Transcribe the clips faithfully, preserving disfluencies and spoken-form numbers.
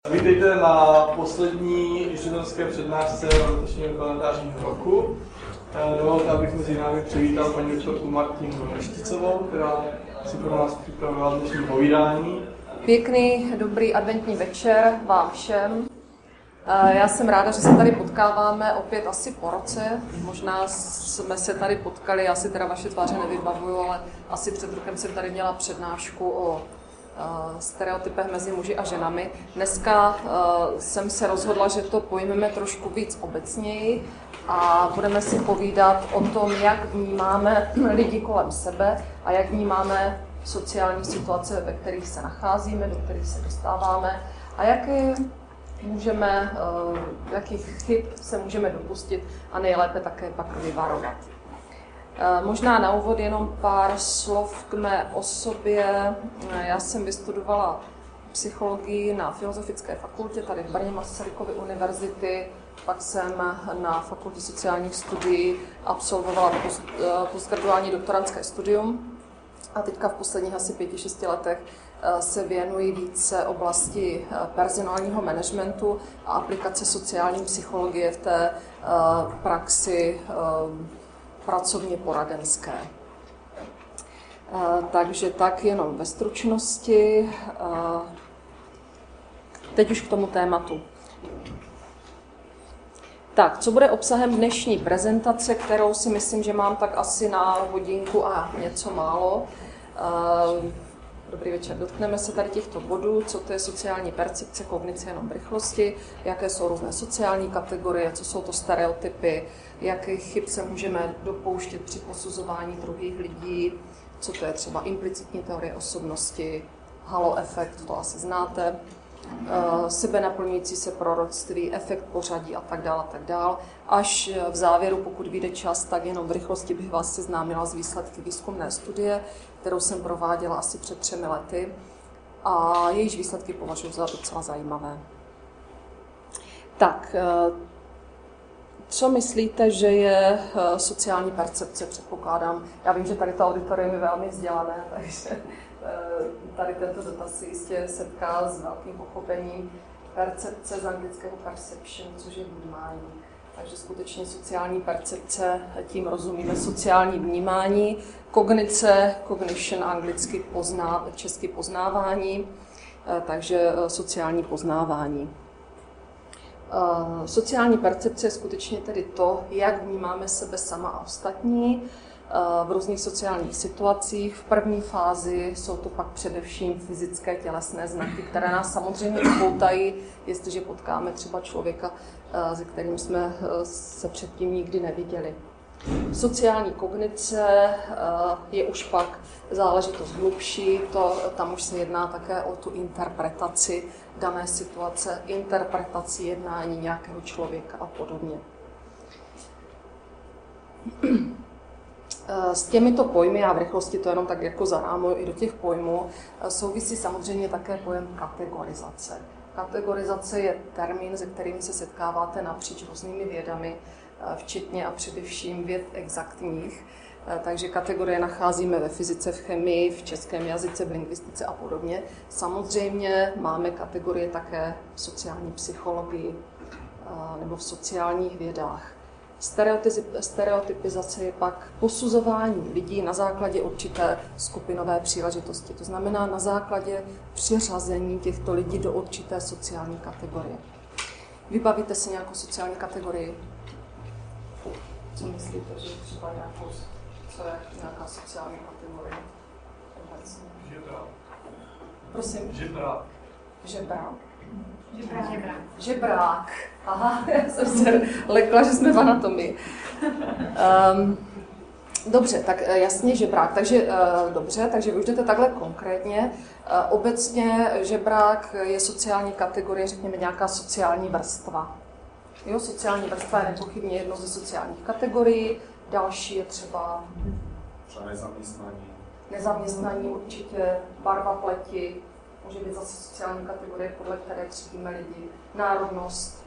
Vítejte na poslední inženýrské přednášce letošního kalendářního roku. Dovolte, abych mezi námi přivítal paní doktorku Martinu Nešticovou, která si pro nás připravila dnešní povídání. Pěkný, dobrý adventní večer vám všem. Já jsem ráda, že se tady potkáváme opět asi po roce. Možná jsme se tady potkali, já si teda vaše tváře nevybavuju, ale asi před rokem jsem tady měla přednášku o stereotypech mezi muži a ženami. Dneska jsem se rozhodla, že to pojmeme trošku víc obecněji a budeme si povídat o tom, jak vnímáme lidi kolem sebe a jak vnímáme sociální situace, ve kterých se nacházíme, do kterých se dostáváme a jaké můžeme, jakých chyb se můžeme dopustit a nejlépe také pak vyvarovat. Možná na úvod jenom pár slov k mé osobě. Já jsem vystudovala psychologii na Filozofické fakultě tady v Brně Masarykovy univerzity, pak jsem na Fakultě sociálních studií absolvovala post, postgraduální doktorantské studium a teďka v posledních asi pěti, šesti letech se věnuji více oblasti personálního managementu a aplikace sociální psychologie v té praxi pracovně poradenské. Takže tak jenom ve stručnosti. Teď už k tomu tématu. Tak, co bude obsahem dnešní prezentace, kterou si myslím, že mám tak asi na hodinku a něco málo. Dobrý večer, dotkneme se tady těchto bodů, co to je sociální percepce, kognice jenom v rychlosti, jaké jsou různé sociální kategorie, co jsou to stereotypy, jakých chyb se můžeme dopouštět při posuzování druhých lidí, co to je třeba implicitní teorie osobnosti, halo efekt, to asi znáte, sebenaplňující se proroctví, efekt pořadí a tak dále, a tak dále. Až v závěru, pokud vyjde čas, tak jenom v rychlosti bych vás seznámila s výsledky výzkumné studie, kterou jsem prováděla asi před třemi lety a jejíž výsledky považuji za docela zajímavé. Tak, co myslíte, že je sociální percepce, předpokládám? Já vím, že tady to auditorium je velmi vzdělané, takže tady tento dotaz si jistě setká s velkým pochopením. Percepce z anglického perception, což je vnímání. Takže skutečně sociální percepce, tím rozumíme sociální vnímání. Kognice, cognition anglicky pozná, česky poznávání, takže sociální poznávání. Sociální percepce je skutečně tedy to, jak vnímáme sebe sama a ostatní v různých sociálních situacích. V první fázi jsou to pak především fyzické tělesné znaky, které nás samozřejmě upoutají, jestliže potkáme třeba člověka, se kterým jsme se předtím nikdy neviděli. Sociální kognice je už pak záležitost hlubší, to, tam už se jedná také o tu interpretaci dané situace, interpretaci jednání nějakého člověka a podobně. S těmito pojmy, já v rychlosti to jenom tak jako zarámuju i do těch pojmů, souvisí samozřejmě také pojem kategorizace. Kategorizace je termín, se kterým se setkáváte napříč různými vědami, včetně a především věd exaktních. Takže kategorie nacházíme ve fyzice, v chemii, v českém jazyce, v lingvistice a podobně. Samozřejmě máme kategorie také v sociální psychologii nebo v sociálních vědách. Stereotypizace je pak posuzování lidí na základě určité skupinové příležitosti. To znamená na základě přiřazení těchto lidí do určité sociální kategorie. Vybavíte si nějakou sociální kategorii? Co myslíte, že třeba nějakou, co je nějaká sociální kategorie? Žebrák. Prosím? Žebrák. Žebrák. Žebrák. Žebrák. Aha, já jsem se lekla, že jsme v anatomii. Um, dobře, tak jasně žebrák. Takže uh, dobře, takže vy už jdete takhle konkrétně. Uh, obecně žebrák je sociální kategorie, řekněme nějaká sociální vrstva. Jo, sociální vrstva je nepochybně jednou ze sociálních kategorií. Další je třeba třeba nezaměstnaní. Nezaměstnaní určitě, barva pleti, může být zase sociální kategorie, podle které třídíme lidi, národnost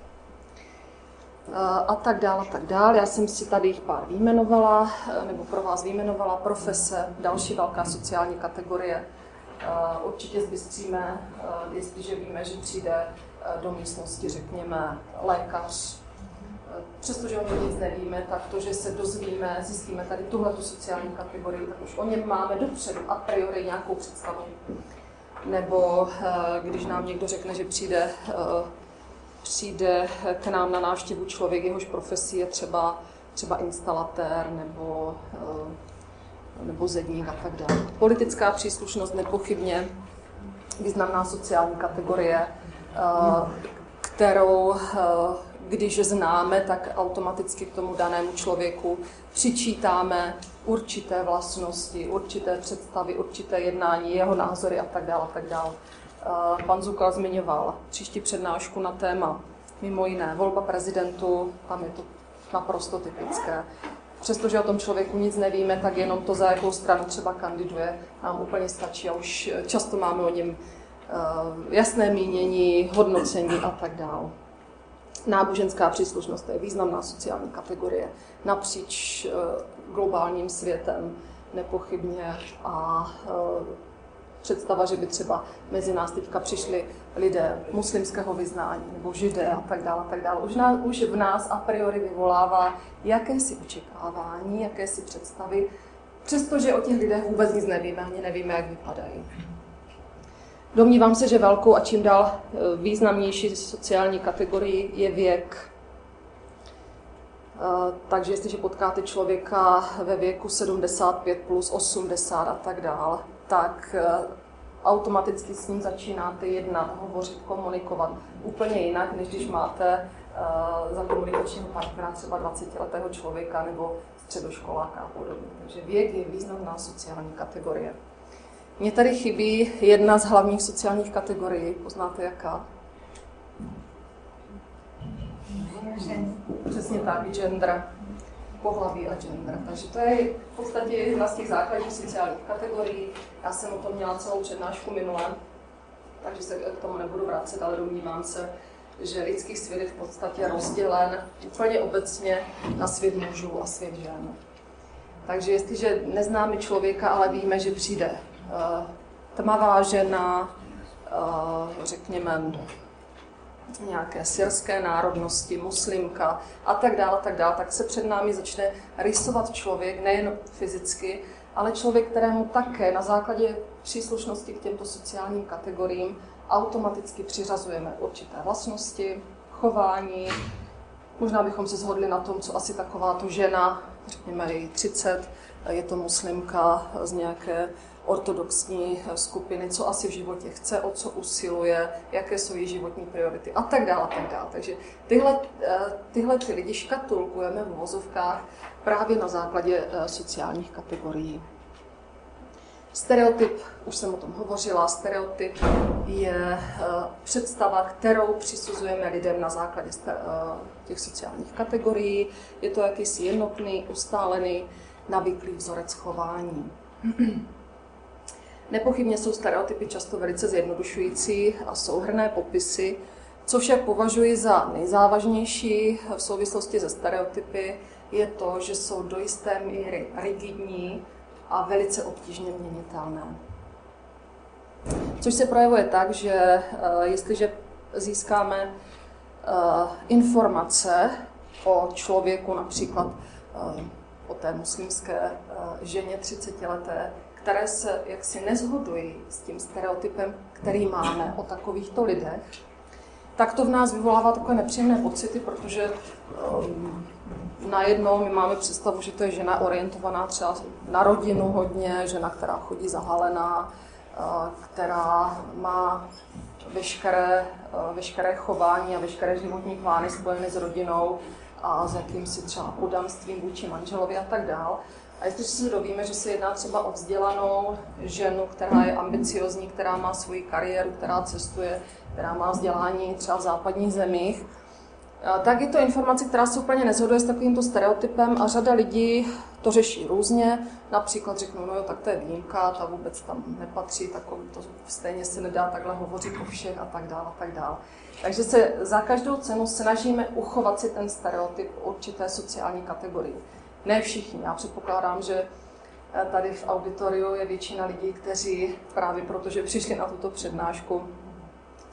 a tak dále, a tak dále. Já jsem si tady jich pár vyjmenovala, nebo pro vás vyjmenovala, profese, další velká sociální kategorie. Určitě zbystříme, jestliže víme, že přijde do místnosti, řekněme, lékař. Přestože o něm nic nevíme, tak to, že se dozvíme, zjistíme tady tuhletu sociální kategorii, tak už o něm máme dopředu a priori nějakou představu. Nebo když nám někdo řekne, že přijde, přijde k nám na návštěvu člověk, jehož profesí je třeba, třeba instalatér nebo, nebo zedník a tak dále. Politická příslušnost nepochybně významná sociální kategorie, kterou, když známe, tak automaticky k tomu danému člověku přičítáme určité vlastnosti, určité představy, určité jednání, jeho názory a tak dále. A tak dále. Pan Zukal zmiňoval příští přednášku na téma mimo jiné volba prezidentu, tam je to naprosto typické. Přestože o tom člověku nic nevíme, tak jenom to, za jakou stranu třeba kandiduje, nám úplně stačí a už často máme o něm jasné mínění, hodnocení a tak dále. Náboženská příslušnost je významná sociální kategorie napříč globálním světem nepochybně a představa, že by třeba mezi nás teďka přišli lidé muslimského vyznání nebo židé a tak dále, a tak dále. Už, nás, už v nás a priori vyvolává jakési očekávání, jakési představy, přestože o těch lidech vůbec nic nevíme, ani nevíme, jak vypadají. Domnívám se, že velkou a čím dál významnější sociální kategorii je věk. Takže jestliže potkáte člověka ve věku sedmdesát pět plus osmdesát a tak dál, tak automaticky s ním začínáte jednat, hovořit, komunikovat úplně jinak, než když máte za komunikačního partnera třeba dvacetiletého člověka nebo středoškoláka a podobně. Takže věk je významná sociální kategorie. Mně tady chybí jedna z hlavních sociálních kategorií. Poznáte jaká? Přesně tak, gender, pohlaví a gender. Takže to je v podstatě jedna z těch základních sociálních kategorií. Já jsem o tom měla celou přednášku minule, takže se k tomu nebudu vracet, ale domnívám se, že lidský svět je v podstatě rozdělen úplně obecně na svět mužů a svět žen. Takže jestliže neznáme člověka, ale víme, že přijde tmavá žena, řekněme, nějaké syrské národnosti, muslimka a tak dále, tak dále, tak se před námi začne rysovat člověk, nejen fyzicky, ale člověk, kterému také na základě příslušnosti k těmto sociálním kategoriím automaticky přiřazujeme určité vlastnosti, chování. Možná bychom se shodli na tom, co asi takováto žena, řekněme její třicet, je to muslimka z nějaké ortodoxní skupiny, co asi v životě chce, o co usiluje, jaké jsou její životní priority a tak dále, a tak dále. Takže tyhle, tyhle ty lidi škatulkujeme v uvozovkách právě na základě sociálních kategorií. Stereotyp, už jsem o tom hovořila, stereotyp je představa, kterou přisuzujeme lidem na základě těch sociálních kategorií. Je to jakýsi jednotný, ustálený, navyklý vzorec chování. Nepochybně jsou stereotypy často velice zjednodušující a souhrnné popisy, co však považuji za nejzávažnější v souvislosti se stereotypy, je to, že jsou do jisté míry rigidní a velice obtížně měnitelné. Což se projevuje tak, že jestliže získáme informace o člověku, například o té muslimské ženě třicetileté, které se jaksi neshodují s tím stereotypem, který máme o takovýchto lidech, tak to v nás vyvolává takové nepříjemné pocity, protože um, najednou my máme představu, že to je žena orientovaná třeba na rodinu hodně, žena, která chodí zahalená, uh, která má veškeré, uh, veškeré chování a veškeré životní plány spojené s rodinou a s jakýmsi třeba podanstvím vůči manželovi a tak dál. A jestliže se dovíme, že se jedná třeba o vzdělanou ženu, která je ambiciozní, která má svoji kariéru, která cestuje, která má vzdělání třeba v západních zemích, tak je to informace, která se úplně neshoduje s takovýmto stereotypem a řada lidí to řeší různě. Například řeknou, no jo, tak to je výjimka, ta vůbec tam nepatří, takový to stejně se nedá takhle hovořit o všech a tak dále a tak dále. Takže se za každou cenu snažíme uchovat si ten stereotyp určité sociální kategorii. Ne všichni. Já předpokládám, že tady v auditoriu je většina lidí, kteří právě protože přišli na tuto přednášku,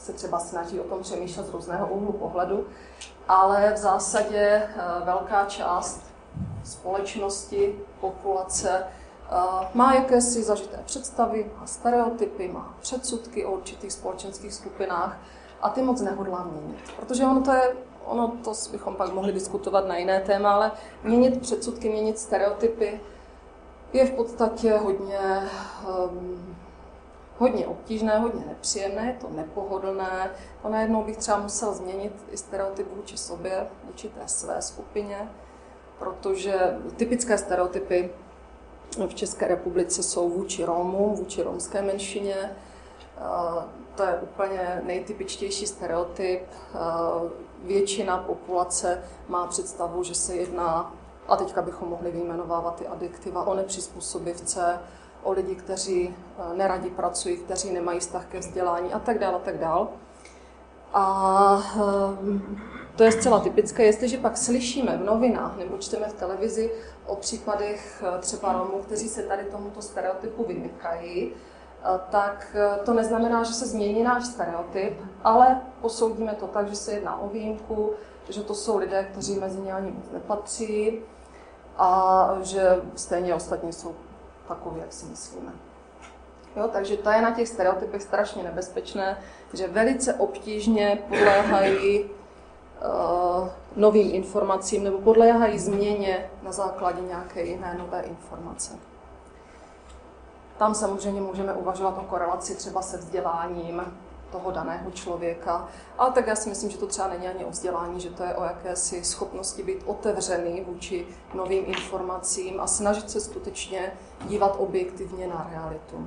se třeba snaží o tom přemýšlet z různého úhlu pohledu, ale v zásadě velká část společnosti, populace má jakési zažité představy, má stereotypy, má předsudky o určitých společenských skupinách a ty moc nehodlá měnit. Protože ono to je, ono to bychom pak mohli diskutovat na jiné téma, ale měnit předsudky, měnit stereotypy je v podstatě hodně, um, hodně obtížné, hodně nepříjemné, je to nepohodlné. To najednou bych třeba musel změnit i stereotyp vůči sobě, vůči té své skupině, protože typické stereotypy v České republice jsou vůči Romům, vůči romské menšině. To je úplně nejtypičtější stereotyp. Většina populace má představu, že se jedná, a teďka bychom mohli vyjmenovávat ty adjektiva, o nepřizpůsobivce, o lidi, kteří neradi pracují, kteří nemají vztah ke vzdělání a tak dále, a tak dále. A to je zcela typické. Jestliže pak slyšíme v novinách nebo čteme v televizi o případech třeba Romů, kteří se tady tomuto stereotypu vymykají, tak to neznamená, že se změní náš stereotyp, ale posoudíme to tak, že se jedná o výjimku, že to jsou lidé, kteří mezi ně ani moc nepatří a že stejně ostatní jsou takoví, jak si myslíme. Jo, takže to je na těch stereotypech strašně nebezpečné, že velice obtížně podléhají uh, novým informacím nebo podléhají změně na základě nějaké jiné nové informace. Tam samozřejmě můžeme uvažovat o korelaci třeba se vzděláním toho daného člověka, ale tak já si myslím, že to třeba není ani o vzdělání, že to je o jakési schopnosti být otevřený vůči novým informacím a snažit se skutečně dívat objektivně na realitu.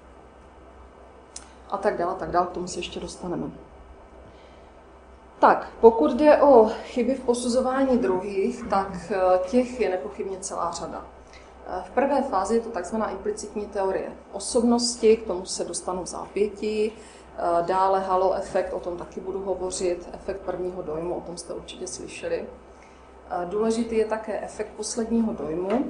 A tak dále, tak dále, k tomu se ještě dostaneme. Tak, pokud jde o chyby v posuzování druhých, tak těch je nepochybně celá řada. V prvé fázi je to takzvaná implicitní teorie osobnosti, k tomu se dostanu v zápětí. Dále halo efekt, o tom taky budu hovořit, efekt prvního dojmu, o tom jste určitě slyšeli. Důležitý je také efekt posledního dojmu,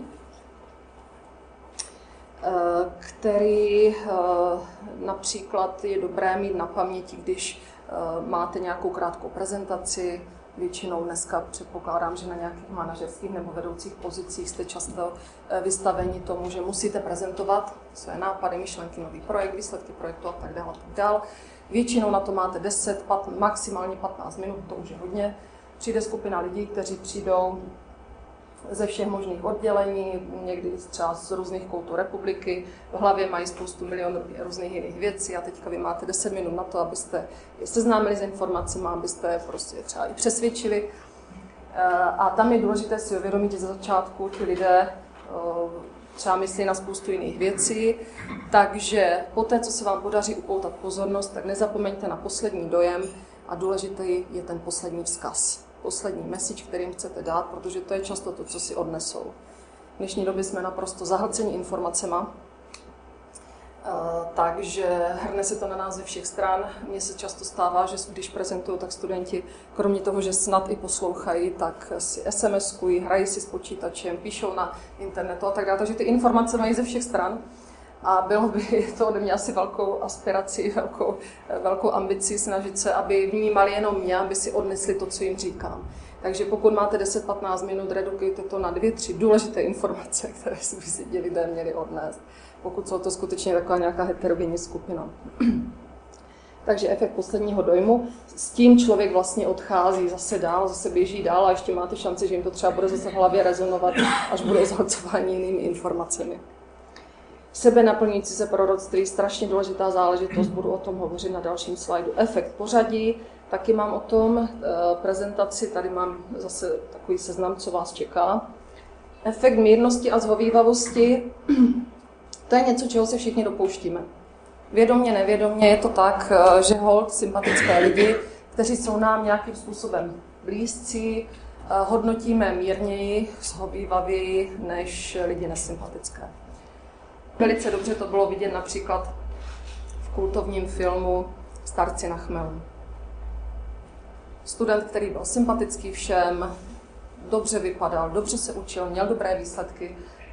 který například je dobré mít na paměti, když máte nějakou krátkou prezentaci. Většinou dneska předpokládám, že na nějakých manažerských nebo vedoucích pozicích jste často vystaveni tomu, že musíte prezentovat své nápady, myšlenky, nový projekt, výsledky projektu a tak dále. Tak dále. Většinou na to máte deset, patnáct, maximálně patnáct minut, to už je hodně. Přijde skupina lidí, kteří přijdou ze všech možných oddělení, někdy třeba z různých koutů republiky, v hlavě mají spoustu milionů různých jiných věcí a teďka vy máte deset minut na to, abyste je seznámili s informacemi, abyste je prostě třeba i přesvědčili. A tam je důležité si uvědomit, že za začátku ti lidé třeba myslí na spoustu jiných věcí, takže po té, co se vám podaří upoutat pozornost, tak nezapomeňte na poslední dojem a důležitý je ten poslední vzkaz. Poslední message, kterým chcete dát, protože to je často to, co si odnesou. V dnešní době jsme naprosto zahlceni informacema, takže hrne se to na nás ze všech stran. Mně se často stává, že když prezentuju, tak studenti, kromě toho, že snad i poslouchají, tak si SMSkují, hrají si s počítačem, píšou na internetu a tak dále. Takže ty informace mají ze všech stran. A bylo by to ode mě asi velkou aspirací, velkou, velkou ambicí snažit se, aby vnímali jenom mě, aby si odnesli to, co jim říkám. Takže pokud máte deset patnáct minut, redukujte to na dvě, tři důležité informace, které by si ti lidé měli odnést, pokud jsou to skutečně taková nějaká heterogenní skupina. Takže efekt posledního dojmu, s tím člověk vlastně odchází zase dál, zase běží dál a ještě máte šanci, že jim to třeba bude zase v hlavě rezonovat, až bude zahlcování jinými informacemi. Sebenaplňující se proroctví, strašně důležitá záležitost, budu o tom hovořit na dalším slajdu. Efekt pořadí, taky mám o tom prezentaci, tady mám zase takový seznam, co vás čeká. Efekt mírnosti a zhovívavosti, to je něco, čeho se všichni dopouštíme. Vědomně, nevědomně je to tak, že holt sympatické lidi, kteří jsou nám nějakým způsobem blízcí, hodnotíme mírněji, zhovývavěji než lidi nesympatické. Velice dobře to bylo vidět například v kultovním filmu Starci na chmelu. Student, který byl sympatický všem, dobře vypadal, dobře se učil, měl dobré výsledky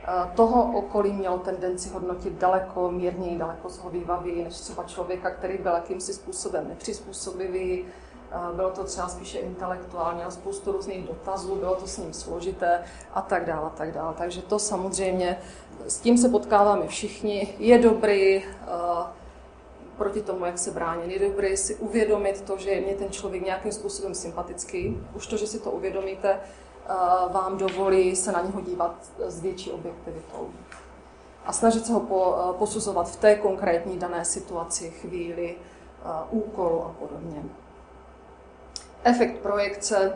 toho okolí mělo tendenci hodnotit daleko mírněji, daleko zhovývavěji, než třeba člověka, který byl jakýmsi způsobem nepřizpůsobivý. Bylo to třeba spíše intelektuálně a spoustu různých dotazů, bylo to s ním složité a tak dále, a tak dále. Takže to samozřejmě, s tím se potkáváme všichni. Je dobrý proti tomu, jak se bránit. Je dobré si uvědomit to, že je mě ten člověk nějakým způsobem sympatický. Už to, že si to uvědomíte, vám dovolí se na něho dívat s větší objektivitou. A snažit se ho posuzovat v té konkrétní dané situaci, chvíli, úkolu a podobně. Efekt projekce.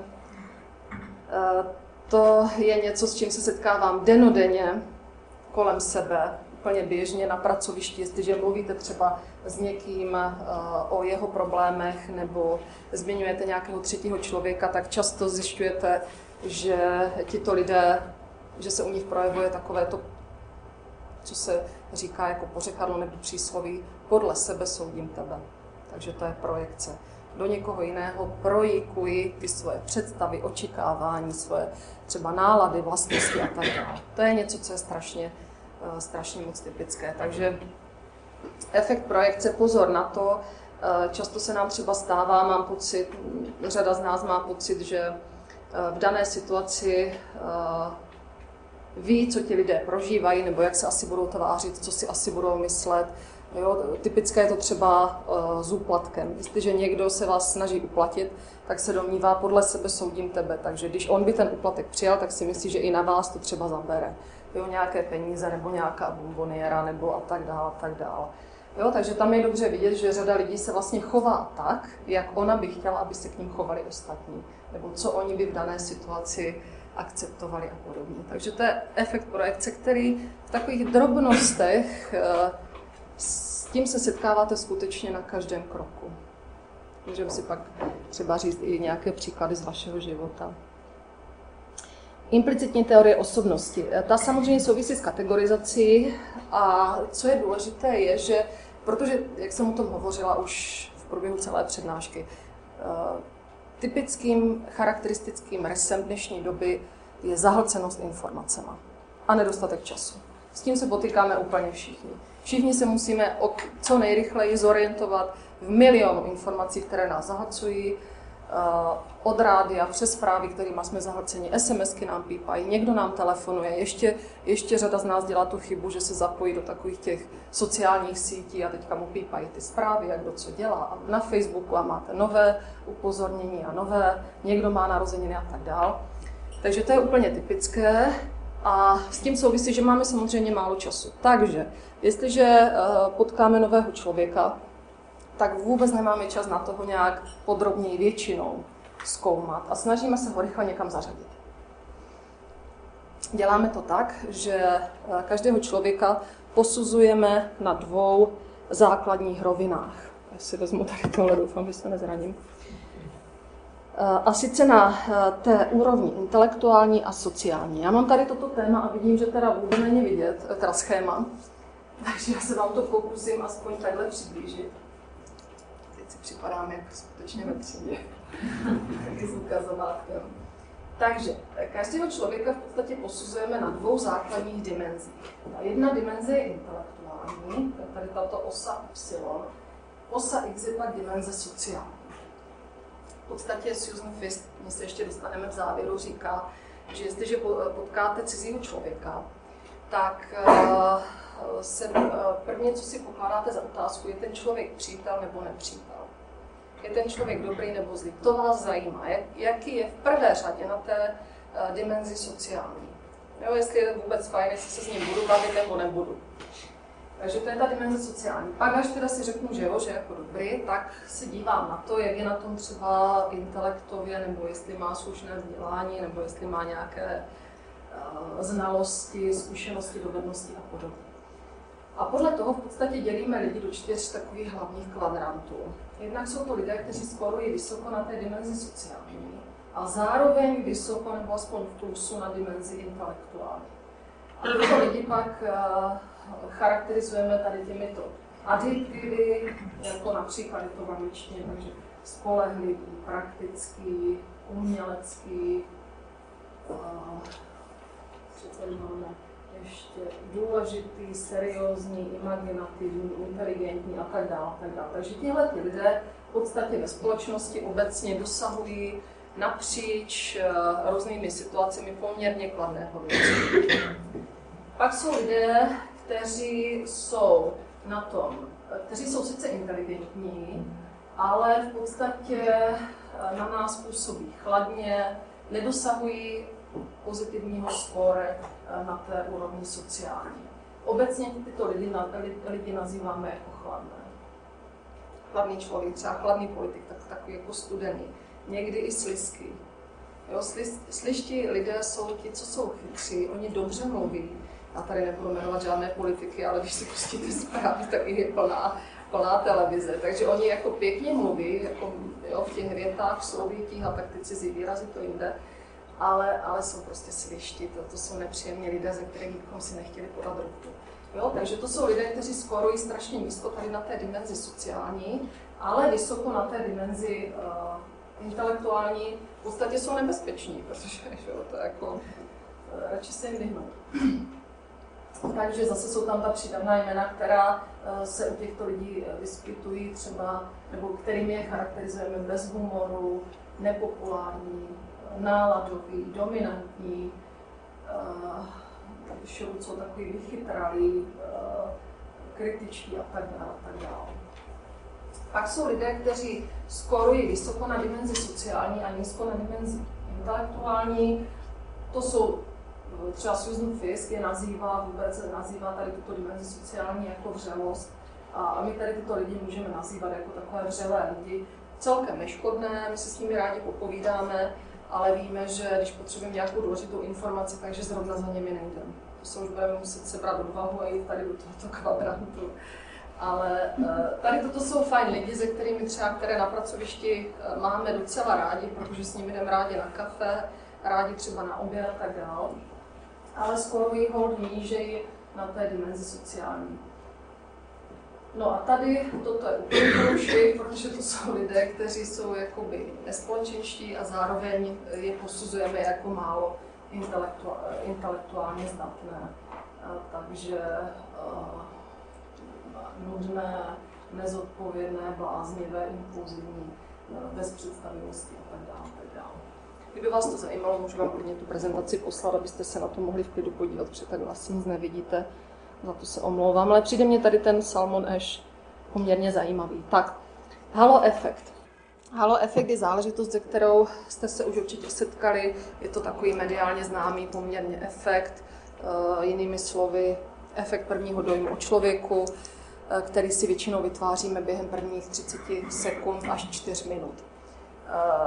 To je něco, s čím se setkávám dennodenně kolem sebe, úplně běžně na pracovišti, jestliže mluvíte třeba s někým o jeho problémech nebo zmiňujete nějakého třetího člověka, tak často zjišťujete, že tito lidé, že se u nich projevuje takové to, co se říká jako pořekadlo nebo přísloví, podle sebe soudím tebe. Takže to je projekce. Do někoho jiného projikuji ty svoje představy, očekávání, svoje třeba nálady, vlastnosti a tak dále. To je něco, co je strašně strašně moc typické. Takže efekt projekce, pozor na to, často se nám třeba stává, mám pocit, řada z nás má pocit, že v dané situaci ví, co ti lidé prožívají, nebo jak se asi budou tvářit, co si asi budou myslet. Jo, typické je to třeba uh, s úplatkem. Jestliže někdo se vás snaží uplatit, tak se domnívá, podle sebe soudím tebe. Takže když on by ten úplatek přijal, tak si myslí, že i na vás to třeba zabere. Jo, nějaké peníze, nebo nějaká bomboniera, nebo a tak dále, a tak dále. Jo, takže tam je dobře vidět, že řada lidí se vlastně chová tak, jak ona by chtěla, aby se k ním chovali ostatní. Nebo co oni by v dané situaci akceptovali a podobně. Takže to je efekt projekce, který v takových drobnostech s tím se setkáváte skutečně na každém kroku. Můžeme si pak třeba říct i nějaké příklady z vašeho života. Implicitní teorie osobnosti. Ta samozřejmě souvisí s kategorizací a co je důležité je, že, protože, jak jsem o tom hovořila už v průběhu celé přednášky, typickým charakteristickým rysem dnešní doby je zahlcenost informacemi a nedostatek času. S tím se potýkáme úplně všichni. Všichni se musíme co nejrychleji zorientovat v milionu informací, které nás zahlcují, od rádia přes zprávy, kterými jsme zahlceni, SMSky nám pípají, někdo nám telefonuje, ještě, ještě řada z nás dělá tu chybu, že se zapojí do takových těch sociálních sítí a teďka mu pípají ty zprávy, jak kdo co dělá a na Facebooku a máte nové upozornění a nové, někdo má narozeniny a tak dál. Takže to je úplně typické a s tím souvisí, že máme samozřejmě málo času. Takže jestliže potkáme nového člověka, tak vůbec nemáme čas na toho nějak podrobněji většinou zkoumat a snažíme se ho rychle někam zařadit. Děláme to tak, že každého člověka posuzujeme na dvou základních rovinách. Já si vezmu tady tohle, doufám, že se nezraním. A sice na té úrovni intelektuální a sociální. Já mám tady toto téma a vidím, že teda vůbec není vidět, teda schéma, takže já se vám to pokusím aspoň takhle přiblížit. Teď si připadám jak skutečně ve třídě, taky s ukazovátkem. Takže každého člověka v podstatě posuzujeme na dvou základních dimenzích. Jedna dimenze je intelektuální, to je tady tato osa Y. Osa X je pak dimenze sociální. V podstatě Susan Fiske, my se ještě dostaneme v závěru, říká, že jestliže potkáte cizího člověka, tak se prvně, co si pokládáte za otázku, je ten člověk přítel nebo nepřítel. Je ten člověk dobrý nebo zlý. To vás zajímá, jak, jaký je v prvé řadě na té uh, dimenzi sociální. Jo, jestli je vůbec fajn, jestli se s ním budu bavit nebo nebudu. Takže to je ta dimenze sociální. Pak až teda si řeknu, že jo, že jako dobrý, tak se dívám na to, jak je na tom třeba intelektově, nebo jestli má slušné vzdělání, nebo jestli má nějaké uh, znalosti, zkušenosti, dovednosti a podobně. A podle toho v podstatě dělíme lidi do čtyř takových hlavních kvadrantů. Jednak jsou to lidé, kteří skorují vysoko na té dimenzi sociální a zároveň vysoko nebo aspoň v plusu na dimenzi intelektuální. A tyto lidi pak uh, charakterizujeme tady těmito adjektivy, jako například je to v angličtině, takže spolehlivý, praktický, umělecký, uh, co tady máme, ještě důležitý, seriózní, imaginativní, inteligentní a tak dále. Tak dále. Takže tihle ti lidé v podstatě ve společnosti obecně dosahují napříč uh, různými situacemi poměrně kladného věci. Pak jsou lidé, kteří jsou na tom, kteří jsou sice inteligentní, ale v podstatě na nás působí chladně, nedosahují pozitivního skóre na té úrovni sociální. Obecně tyto lidi, lidi nazýváme jako chladné. Chladný člověk, třeba chladný politik, tak takový jako studený, někdy i slizký. Jo, sliz, sliští lidé jsou ti, co jsou chytří, oni dobře mluví. Já tady nebudu jmenovat žádné politiky, ale když si pustíte zprávy, tak je plná, plná televize. Takže oni jako pěkně mluví, jako, jo, v těch větách, souvětích a tak ty cizí výrazy to jinde, ale, ale jsou prostě sliští, to, to jsou nepříjemní lidé, ze kterých bychom si nechtěli podat ruku. Jo, takže to jsou lidé, kteří skórují strašně nízko tady na té dimenzi sociální, ale vysoko na té dimenzi uh, intelektuální, v podstatě jsou nebezpeční, protože jo, to je jako, uh, radši se jim vyhnout. Takže zase jsou tam ta přídavná jména, která uh, se u těchto lidí vyskytují třeba, nebo kterými je charakterizujeme bez humoru, nepopulární, náladový, dominantní, uh, jsou takový vychytralý, uh, kritičtí a tak dále, tak dále. Pak jsou lidé, kteří skórují vysoko na dimenzi sociální a nízko na dimenzi intelektuální. To jsou třeba Susan Fiske je nazývá, vůbec nazývá tady tuto dimenzi sociální jako vřelost. A my tady tyto lidi můžeme nazývat jako takové vřelé lidi. Celkem neškodné, my si s nimi rádi popovídáme, ale víme, že když potřebujeme nějakou důležitou informaci, takže zrovna za nimi nejdeme. To se už budeme muset sebrat odvahu a jít tady do tohoto kvadrantu. Ale tady toto jsou fajn lidi, se kterými třeba, které na pracovišti máme docela rádi, protože s nimi jdeme rádi na kafe, rádi třeba na oběd a tak dále. Ale skórují hold nížej na té dimenzi sociální. No a tady toto je úplně průšvih, protože to jsou lidé, kteří jsou jakoby nespolečenští a zároveň je posuzujeme jako málo intelektuál, intelektuálně zdatné. Takže uh, nudné, nezodpovědné, bláznivé, impulzivní, bez představivosti a tak dále, tak dále. Kdyby vás to zajímalo, můžu vám klidně tu prezentaci poslat, abyste se na to mohli v klidu podívat, protože tak vlastně nic nevidíte. Za to se omlouvám, ale přijde mně tady ten Salmon Ash poměrně zajímavý. Tak, halo efekt. Halo efekt je záležitost, se kterou jste se už určitě setkali. Je to takový mediálně známý poměrně efekt, uh, jinými slovy, efekt prvního dojmu o člověku, uh, který si většinou vytváříme během prvních třicet sekund až čtyři minut. Uh,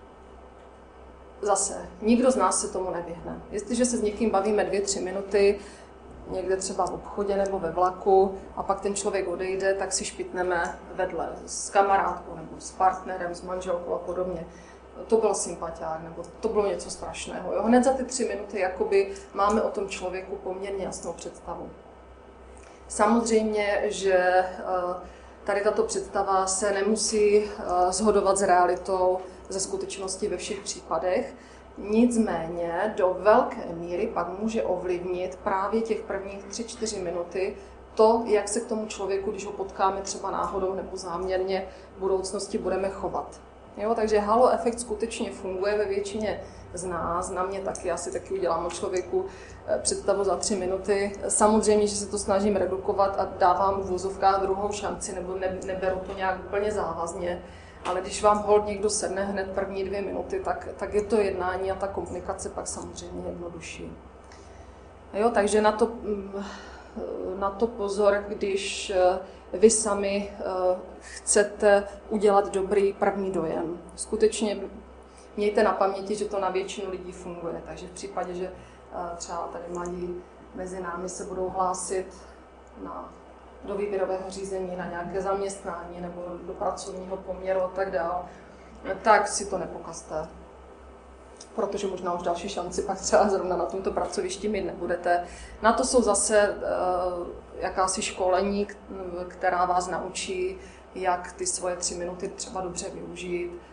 zase, nikdo z nás se tomu nevyhne. Jestliže se s někým bavíme dvě, tři minuty, někde třeba v obchodě nebo ve vlaku a pak ten člověk odejde, tak si špitneme vedle s kamarádkou nebo s partnerem, s manželkou a podobně. To byl sympatiák, nebo to bylo něco strašného. Jo? Hned za ty tři minuty jakoby máme o tom člověku poměrně jasnou představu. Samozřejmě, že tady tato představa se nemusí shodovat s realitou, ze skutečnosti ve všech případech. Nicméně do velké míry pak může ovlivnit právě těch prvních tři čtyři minuty to, jak se k tomu člověku, když ho potkáme třeba náhodou nebo záměrně v budoucnosti budeme chovat. Jo, takže halo efekt skutečně funguje ve většině z nás, na mě taky, já si taky udělám o člověku představu za tři minuty. Samozřejmě, že se to snažím redukovat a dávám v vozovkách druhou šanci, nebo ne, neberu to nějak úplně závazně. Ale když vám hold někdo sedne hned první dvě minuty, tak, tak je to jednání a ta komunikace pak samozřejmě jednodušší. Jo, takže na to, na to pozor, když vy sami chcete udělat dobrý první dojem. Skutečně mějte na paměti, že to na většinu lidí funguje. Takže v případě, že třeba tady mladí mezi námi se budou hlásit na do výběrového řízení, na nějaké zaměstnání nebo do pracovního poměru a tak dále, tak si to nepokazte. Protože možná už další šanci pak třeba zrovna na tomto pracovišti mít nebudete. Na to jsou zase uh, jakási školení, která vás naučí, jak ty svoje tři minuty třeba dobře využít,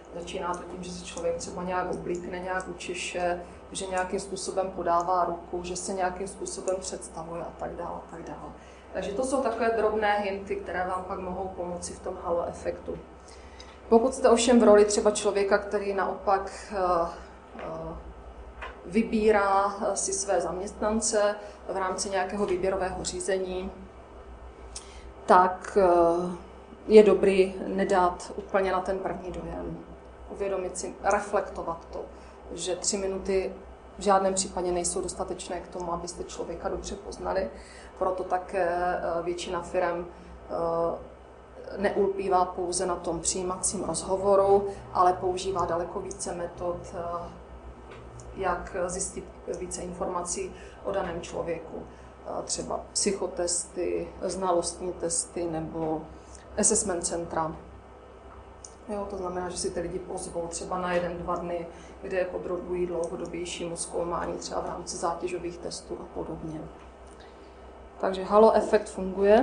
Začíná to tím, že se člověk třeba nějak oblíkne, nějak učeše, že nějakým způsobem podává ruku, že se nějakým způsobem představuje a tak dále, a tak dále. Takže to jsou takové drobné hinty, které vám pak mohou pomoci v tom halo efektu. Pokud jste ovšem v roli třeba člověka, který naopak uh, uh, vybírá si své zaměstnance v rámci nějakého výběrového řízení, tak uh, je dobrý nedát úplně na ten první dojem. Uvědomit si, reflektovat to, že tři minuty v žádném případě nejsou dostatečné k tomu, abyste člověka dobře poznali. Proto také většina firem neulpívá pouze na tom přijímacím rozhovoru, ale používá daleko více metod, jak zjistit více informací o daném člověku. Třeba psychotesty, znalostní testy nebo assessment centra. Jo, to znamená, že si ty lidi pozvou třeba na jeden, dva dny, kde je podrobují dlouhodobějšímu zkoumání, třeba v rámci zátěžových testů a podobně. Takže halo efekt funguje.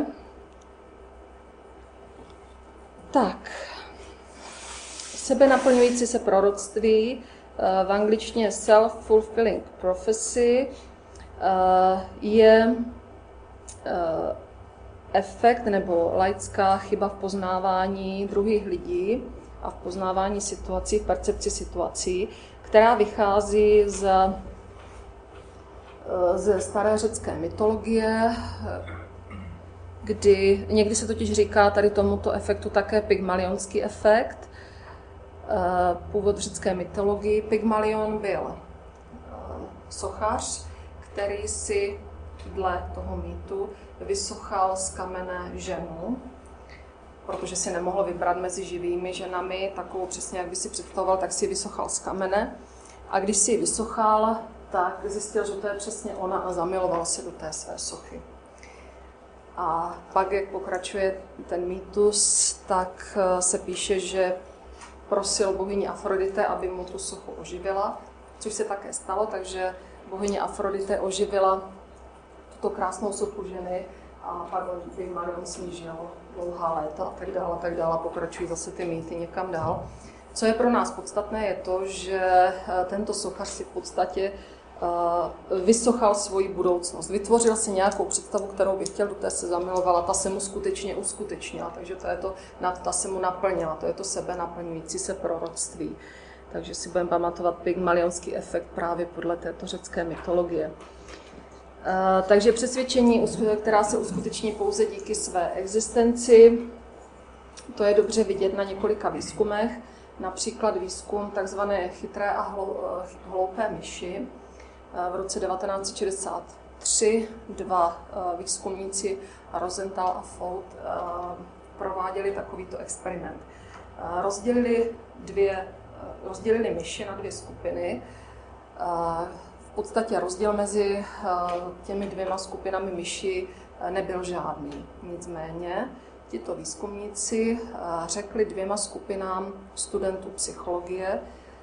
Tak, sebenaplňující se proroctví, v angličtině self-fulfilling prophecy, je efekt nebo laická chyba v poznávání druhých lidí a v poznávání situací, v percepci situací, která vychází z, ze staré řecké mytologie, kdy někdy se totiž říká tady tomuto efektu také pygmalionský efekt. Původ v řecké mytologii. Pygmalion byl sochař, který si dle toho mýtu vysochal z kamene ženu, protože si nemohl vybrat mezi živými ženami, takovou přesně, jak by si představoval, tak si vysochal z kamene. A když si ji vysochal, tak zjistil, že to je přesně ona a zamiloval se do té své sochy. A pak, jak pokračuje ten mýtus, tak se píše, že prosil bohyni Afrodite, aby mu tu sochu oživila, což se také stalo, takže bohyně Afrodite oživila tuto krásnou sochu ženy a pak Pygmalion s ní žil dlouhá léta a tak dále, a tak dále, pokračují zase ty mýty někam dál. Co je pro nás podstatné, je to, že tento sochař si v podstatě vysochal svoji budoucnost. Vytvořil si nějakou představu, kterou by chtěl, do té se zamilovala, ta se mu skutečně uskutečnila, takže to je to, ta se mu naplnila, to je to sebe naplňující se proroctví. Takže si budeme pamatovat pygmalionský efekt právě podle této řecké mytologie. Takže přesvědčení, která se uskuteční pouze díky své existenci, to je dobře vidět na několika výzkumech, například výzkum tzv. Chytré a hloupé myši. V roce devatenáct set šedesát tři dva výzkumníci Rosenthal a Fout prováděli takovýto experiment. Rozdělili, dvě, rozdělili myši na dvě skupiny. V podstatě rozdíl mezi těmi dvěma skupinami myši nebyl žádný. Nicméně tito výzkumníci řekli dvěma skupinám studentů psychologie,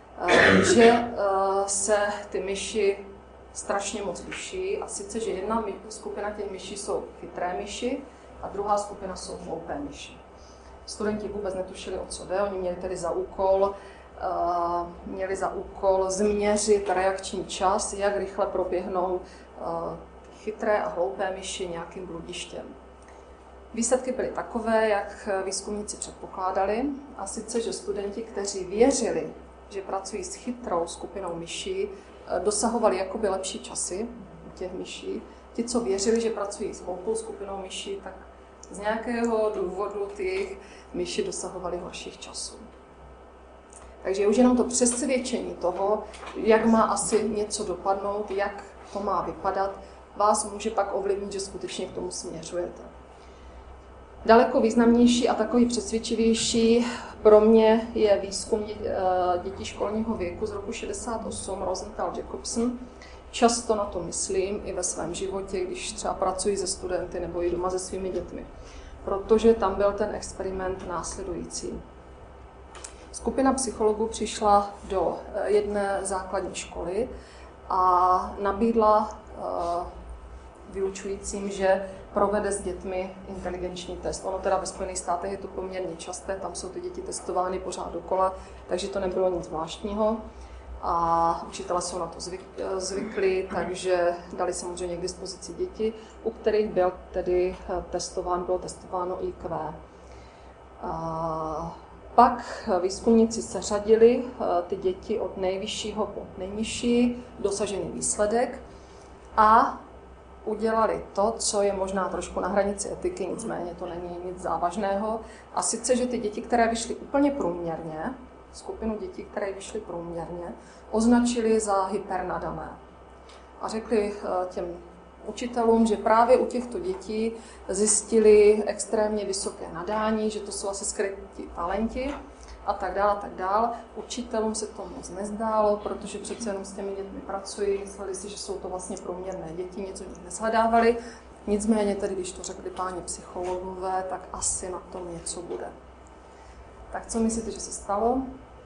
že se ty myši strašně moc liší, a sice, že jedna skupina těch myší jsou chytré myši a druhá skupina jsou hloupé myši. Studenti vůbec netušili, o co jde, oni měli tedy za úkol, uh, měli za úkol změřit reakční čas, jak rychle proběhnou uh, chytré a hloupé myši nějakým bludištěm. Výsledky byly takové, jak výzkumníci předpokládali, a sice, že studenti, kteří věřili, že pracují s chytrou skupinou myší, dosahovali jakoby lepší časy u těch myší. Ti, co věřili, že pracují s hloupou skupinou myší, tak z nějakého důvodu ty jejich myši dosahovaly horších časů. Takže už jenom to přesvědčení toho, jak má asi něco dopadnout, jak to má vypadat, vás může pak ovlivnit, že skutečně k tomu směřujete. Daleko významnější a takový přesvědčivější pro mě je výzkum dětí školního věku z roku šedesát osm, Rosenthal Jacobson. Často na to myslím i ve svém životě, když třeba pracuji se studenty nebo i doma se svými dětmi, protože tam byl ten experiment následující. Skupina psychologů přišla do jedné základní školy a nabídla vyučujícím, že provede s dětmi inteligenční test. Ono teda ve Spojených státech je to poměrně časté, tam jsou ty děti testovány pořád dokola, takže to nebylo nic zvláštního. A učitelé jsou na to zvyk, zvyklí, takže dali samozřejmě k dispozici děti, u kterých byl tedy testován, bylo testováno í kvé. A pak výzkumníci seřadili ty děti od nejvyššího po nejnižší dosažený výsledek a udělali to, co je možná trošku na hranici etiky, nicméně to není nic závažného. A sice, že ty děti, které vyšly úplně průměrně, skupinu dětí, které vyšly průměrně, označili za hypernadané. A řekli těm učitelům, že právě u těchto dětí zjistili extrémně vysoké nadání, že to jsou asi skrytí talenti a tak dále, a tak dále. Učitelům se to moc nezdálo, protože přece jenom s těmi dětmi pracují, mysleli si, že jsou to vlastně průměrné děti, něco nich neshledávali. Nicméně tedy, když to řekli páni psychologové, tak asi na tom něco bude. Tak co myslíte, že se stalo?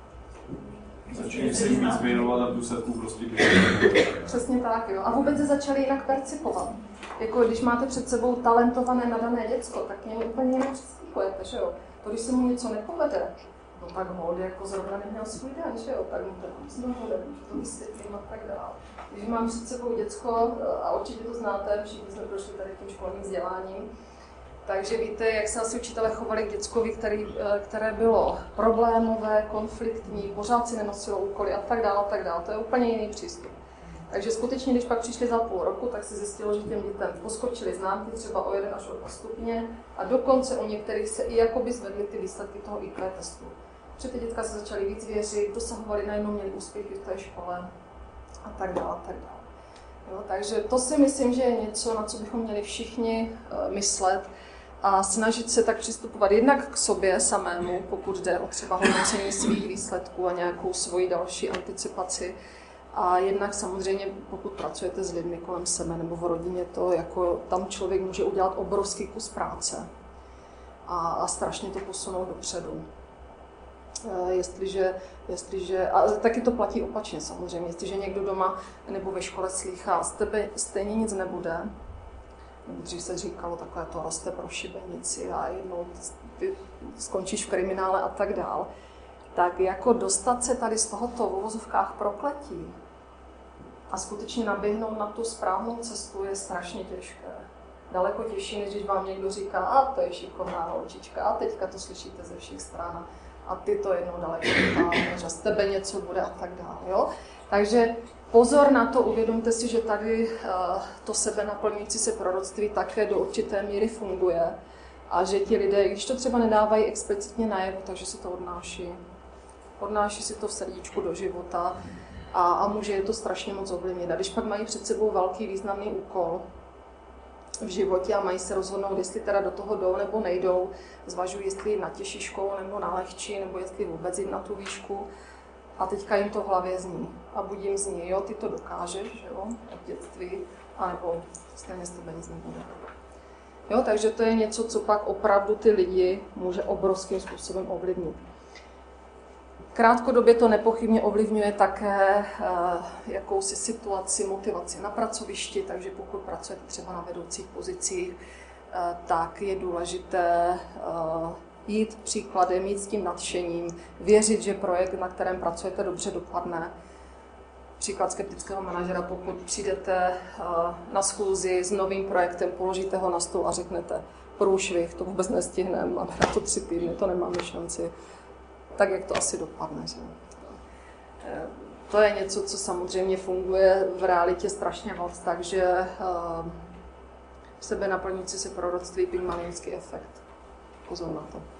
Začali se jim víc věnovat a v důsledku prostě Přesně tak, jo. A vůbec se začali jinak percipovat. Jako když máte před sebou talentované, nadané děcko, tak němu úplně jinak přistupujete, že jo. To, když se mu něco nepovede, no tak hod jako zrovna neměl svůj den, že jo, tak mu to znovu to vysvětlím a tak dále. Když mám před sebou děcko, a určitě to znáte, všichni jsme prošli tady tím školním vzděláním, takže víte, jak se asi učitelé chovali k děckovi, který, které bylo problémové, konfliktní, pořád si nenosilo úkoly a tak dále, a tak dále. To je úplně jiný přístup. Takže skutečně, když pak přišli za půl roku, tak se zjistilo, že těm dětem poskočily známky třeba o jeden až o dva stupně a dokonce u některých se i jakoby zvedly ty výsledky toho í kvé testu. Protože ty dětka se začaly víc věřit, dosahovaly, najednou měli úspěchy v té škole a tak dále, a tak dále. Jo, takže to si myslím, že je něco, na co bychom měli všichni uh, myslet a snažit se tak přistupovat jednak k sobě samému, pokud jde o třeba hodnocení svých výsledků a nějakou svoji další anticipaci. A jednak samozřejmě, pokud pracujete s lidmi kolem sebe nebo v rodině, to jako tam člověk může udělat obrovský kus práce a, a strašně to posunout dopředu. E, jestliže, jestliže, a taky to platí opačně samozřejmě, jestliže někdo doma nebo ve škole slýchá, z tebe stejně nic nebude, nebo dřív se říkalo, takové to roste pro šibenici a jednou ty skončíš v kriminále a tak dál, tak jako dostat se tady z tohoto v uvozovkách prokletí a skutečně naběhnout na tu správnou cestu je strašně těžké. Daleko těžší, než když vám někdo říká, a to je šikovná holčička, a teďka to slyšíte ze všech stran a ty to jednou daleko vytáhneš a z tebe něco bude a tak dále. Jo? Takže pozor na to, uvědomte si, že tady uh, to sebenaplňující se proroctví také do určité míry funguje a že ti lidé, když to třeba nedávají explicitně najevo, takže se to odnáší. Odnáší si to v srdíčku do života a, a může je to strašně moc ovlivnit. A když pak mají před sebou velký významný úkol v životě a mají se rozhodnout, jestli teda do toho jdou nebo nejdou, zvažují, jestli jít na těžší školu nebo na lehčí, nebo jestli vůbec jít na tu výšku. A teďka jim to v hlavě zní. A buď jim zní, jo, ty to dokážeš, že jo, od dětství, anebo stejně z tebe nic nebude. Jo, takže to je něco, co pak opravdu ty lidi může obrovským způsobem ovlivnit. Krátkodobě to nepochybně ovlivňuje také uh, jakousi situaci, motivaci na pracovišti, takže pokud pracujete třeba na vedoucích pozicích, uh, tak je důležité uh, jít příkladem, jít s tím nadšením, věřit, že projekt, na kterém pracujete, dobře dopadne. Příklad skeptického manažera, pokud přijdete uh, na schůzi s novým projektem, položíte ho na stůl a řeknete průšvih, to vůbec nestihneme, máme na to tři týdny, to nemáme šanci. Tak, jak to asi dopadne. Že? To je něco, co samozřejmě funguje v realitě strašně moc, takže uh, sebenaplňující se proroctví, pygmalionský efekt. Pozor na to.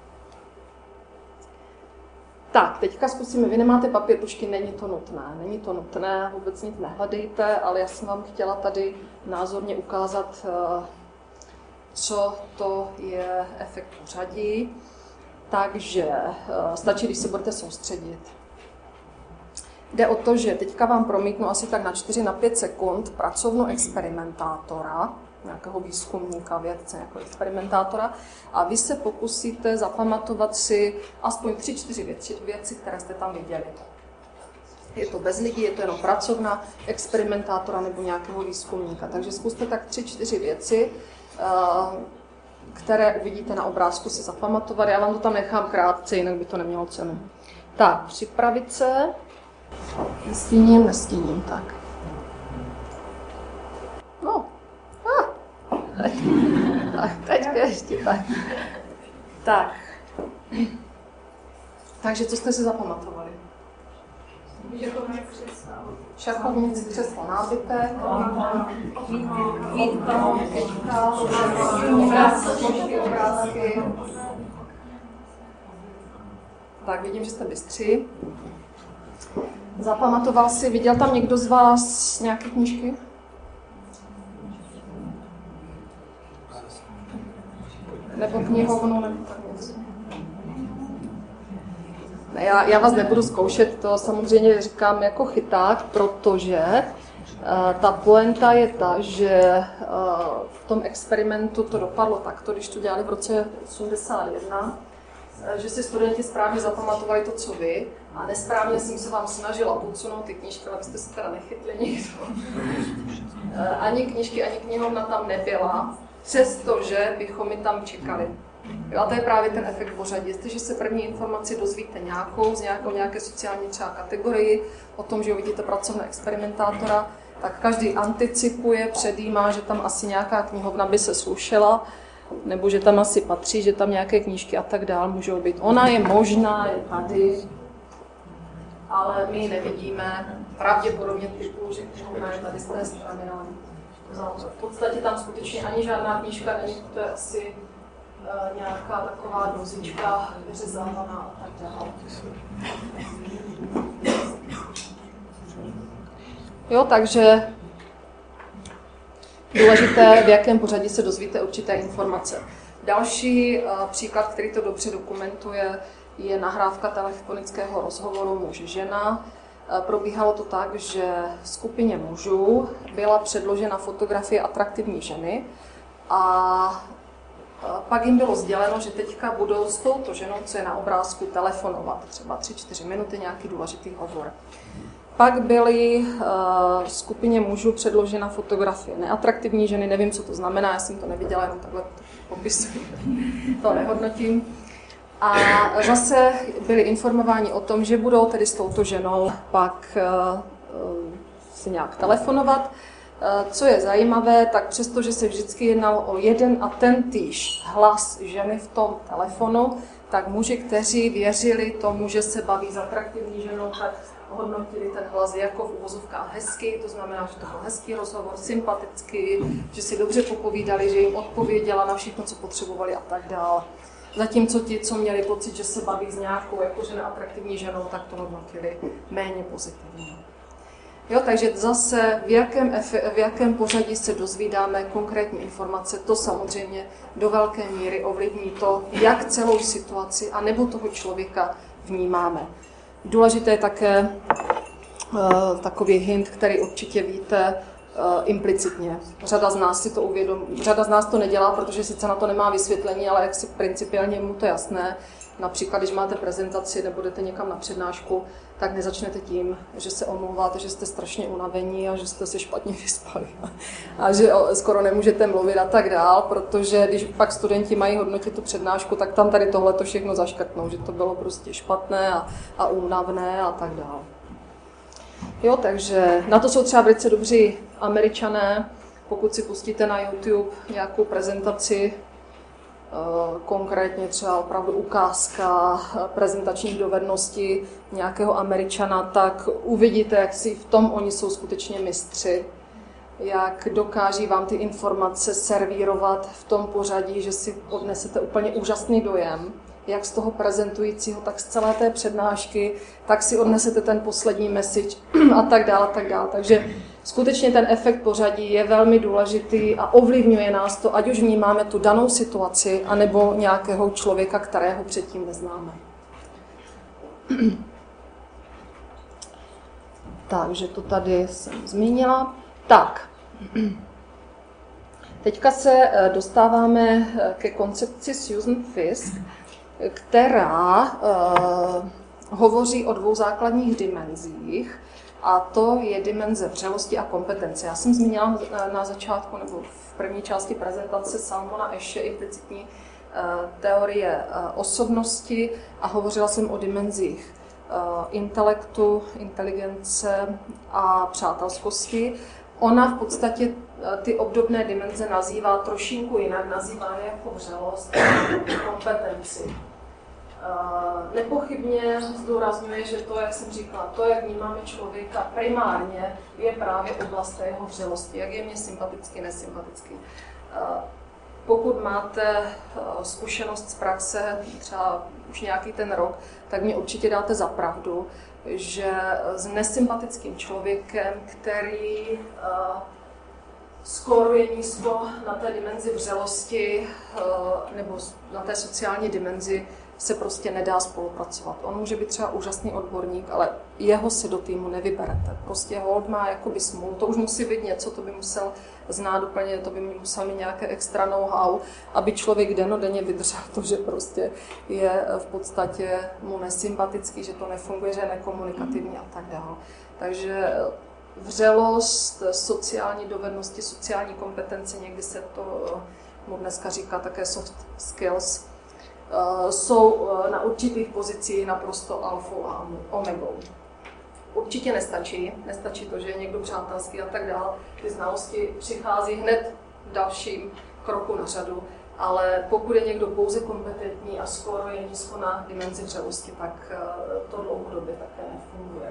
Tak, teďka zkusíme, vy nemáte papír, tušky, není to nutné, není to nutné, vůbec nic nehledejte, ale já jsem vám chtěla tady názorně ukázat, uh, co to je efekt pořadí. Takže stačí, když se budete soustředit. Jde o to, že teďka vám promítnu asi tak na čtyři na pět sekund pracovnu experimentátora, nějakého výzkumníka, vědce, nějakého experimentátora, a vy se pokusíte zapamatovat si aspoň tři, čtyři věci, věci, které jste tam viděli. Je to bez lidí, je to jenom pracovna experimentátora nebo nějakého výzkumníka. Takže zkuste tak tři, čtyři věci které uvidíte na obrázku, si zapamatovat. Já vám to tam nechám krátce, jinak by to nemělo cenu. Tak, připravit se. Nestíním, nestíním, tak. No, ah. teď. Tak, teď ještě tak. Tak. Takže co jste si zapamatovali? Šachovnici, křeslo, nábytek, obrázky, obrázky. Tak, vidím, že jste bystří. Zapamatoval si, viděl tam někdo z vás nějaké knížky? Nebo knihovnu, nebo tak něco? Ne, já, já vás nebudu zkoušet, to samozřejmě říkám jako chyták, protože uh, ta poenta je ta, že uh, v tom experimentu to dopadlo takto, když to dělali v roce osmdesát jedna, že si studenti správně zapamatovali to, co vy, a nesprávně jsem se vám snažila podsunout ty knížky, ale byste se teda nechytli nikdo. Ani knížky, ani knihovna tam nebyla, přestože bychom mi tam čekali. Jo, a to je právě ten efekt pořadí. Jestliže se první informaci dozvíte nějakou, z nějakou nějaké sociální třeba kategorii, o tom, že uvidíte pracovného experimentátora, tak každý anticipuje, předjímá, že tam asi nějaká knihovna by se slušela, nebo že tam asi patří, že tam nějaké knížky a tak dál můžou být. Ona je možná, je tady, ale my ji nevidíme. Pravděpodobně typu, že knihovna je tady z té strany. V podstatě tam skutečně ani žádná knížka není, to je asi uh, nějaká taková dozička vyřezávaná a tak dále. Jo, takže důležité, v jakém pořadí se dozvíte určité informace. Další uh, příklad, který to dobře dokumentuje, je nahrávka telefonického rozhovoru muž-žena. Uh, probíhalo to tak, že skupině mužů byla předložena fotografie atraktivní ženy a uh, pak jim bylo sděleno, že teďka budou s touto ženou, co je na obrázku, telefonovat. Třeba tři čtyři minuty, nějaký důležitý hovor. Pak byly uh, skupině mužů předložena fotografie neatraktivní ženy, nevím, co to znamená, já jsem to neviděla, jenom takhle popisuji, to nehodnotím. A zase byli informováni o tom, že budou tedy s touto ženou pak uh, uh, si nějak telefonovat. Uh, co je zajímavé, tak přesto, že se vždycky jednalo o jeden a ten týž hlas ženy v tom telefonu, tak muži, kteří věřili tomu, že se baví s atraktivní ženou, tak hodnotili ten hlas jako v uvozovkách hezký, to znamená, že to byl hezký rozhovor, sympatický, že si dobře popovídali, že jim odpověděla na všechno, co potřebovali a tak dále. Zatímco ti, co měli pocit, že se baví s nějakou jakože neatraktivní ženou, tak to hodnotili méně pozitivně. Jo, takže zase v jakém, efe, v jakém pořadí se dozvídáme konkrétní informace, to samozřejmě do velké míry ovlivní to, jak celou situaci a nebo toho člověka vnímáme. Důležité je také uh, takový hint, který určitě víte uh, implicitně. Řada z nás si to uvědomí, řada z nás to nedělá, protože sice na to nemá vysvětlení, ale jak si principiálně mu to jasné. Například, když máte prezentaci nebo jdete někam na přednášku, tak nezačnete tím, že se omlouváte, že jste strašně unavení a že jste se špatně vyspali a že skoro nemůžete mluvit a tak dál, protože když pak studenti mají hodnotit tu přednášku, tak tam tady tohleto všechno zaškrtnou, že to bylo prostě špatné a, a únavné a tak dál. Jo, takže na to jsou třeba velice dobří Američané. Pokud si pustíte na YouTube nějakou prezentaci, konkrétně třeba opravdu ukázka prezentačních dovedností nějakého Američana, tak uvidíte, jak si v tom oni jsou skutečně mistři, jak dokáží vám ty informace servírovat v tom pořadí, že si odnesete úplně úžasný dojem, jak z toho prezentujícího, tak z celé té přednášky, tak si odnesete ten poslední message a tak dále, a tak dále. Takže skutečně ten efekt pořadí je velmi důležitý a ovlivňuje nás to, ať už vnímáme tu danou situaci, anebo nějakého člověka, kterého předtím neznáme. Takže to tady jsem zmínila. Tak, teďka se dostáváme ke koncepci Susan Fiske, která hovoří o dvou základních dimenzích, a to je dimenze vřelosti a kompetence. Já jsem zmínila na začátku nebo v první části prezentace Salmona Esche implicitní teorie osobnosti a hovořila jsem o dimenzích intelektu, inteligence a přátelskosti. Ona v podstatě ty obdobné dimenze nazývá trošinku jinak, nazývá je jako vřelost a kompetenci. Nepochybně zdůrazňuje, že to, jak jsem říkala, to, jak vnímáme člověka primárně, je právě oblast té jeho vřelosti, jak je mě sympatický, nesympatický. Pokud máte zkušenost z praxe, třeba už nějaký ten rok, tak mě určitě dáte za pravdu, že s nesympatickým člověkem, který skóruje nízko na té dimenzi vřelosti nebo na té sociální dimenzi, se prostě nedá spolupracovat. On může být třeba úžasný odborník, ale jeho si do týmu nevyberete. Prostě hold má jakoby smůlu. To už musí být něco, to by musel znát úplně, to by musel mít nějaké extra know-how, aby člověk dennodenně vydržel to, že prostě je v podstatě mu nesympatický, že to nefunguje, že je nekomunikativní a tak dále. Takže vřelost, sociální dovednosti, sociální kompetence, někdy se to mu dneska říká také soft skills, jsou na určitých pozicích naprosto alfou a omegou. Určitě nestačí, nestačí to, že je někdo přátelský a tak dále. Ty znalosti přichází hned v dalším kroku na řadu, ale pokud je někdo pouze kompetentní a skóruje nízko na dimenzi vřelosti, tak to dlouhodobě také nefunguje.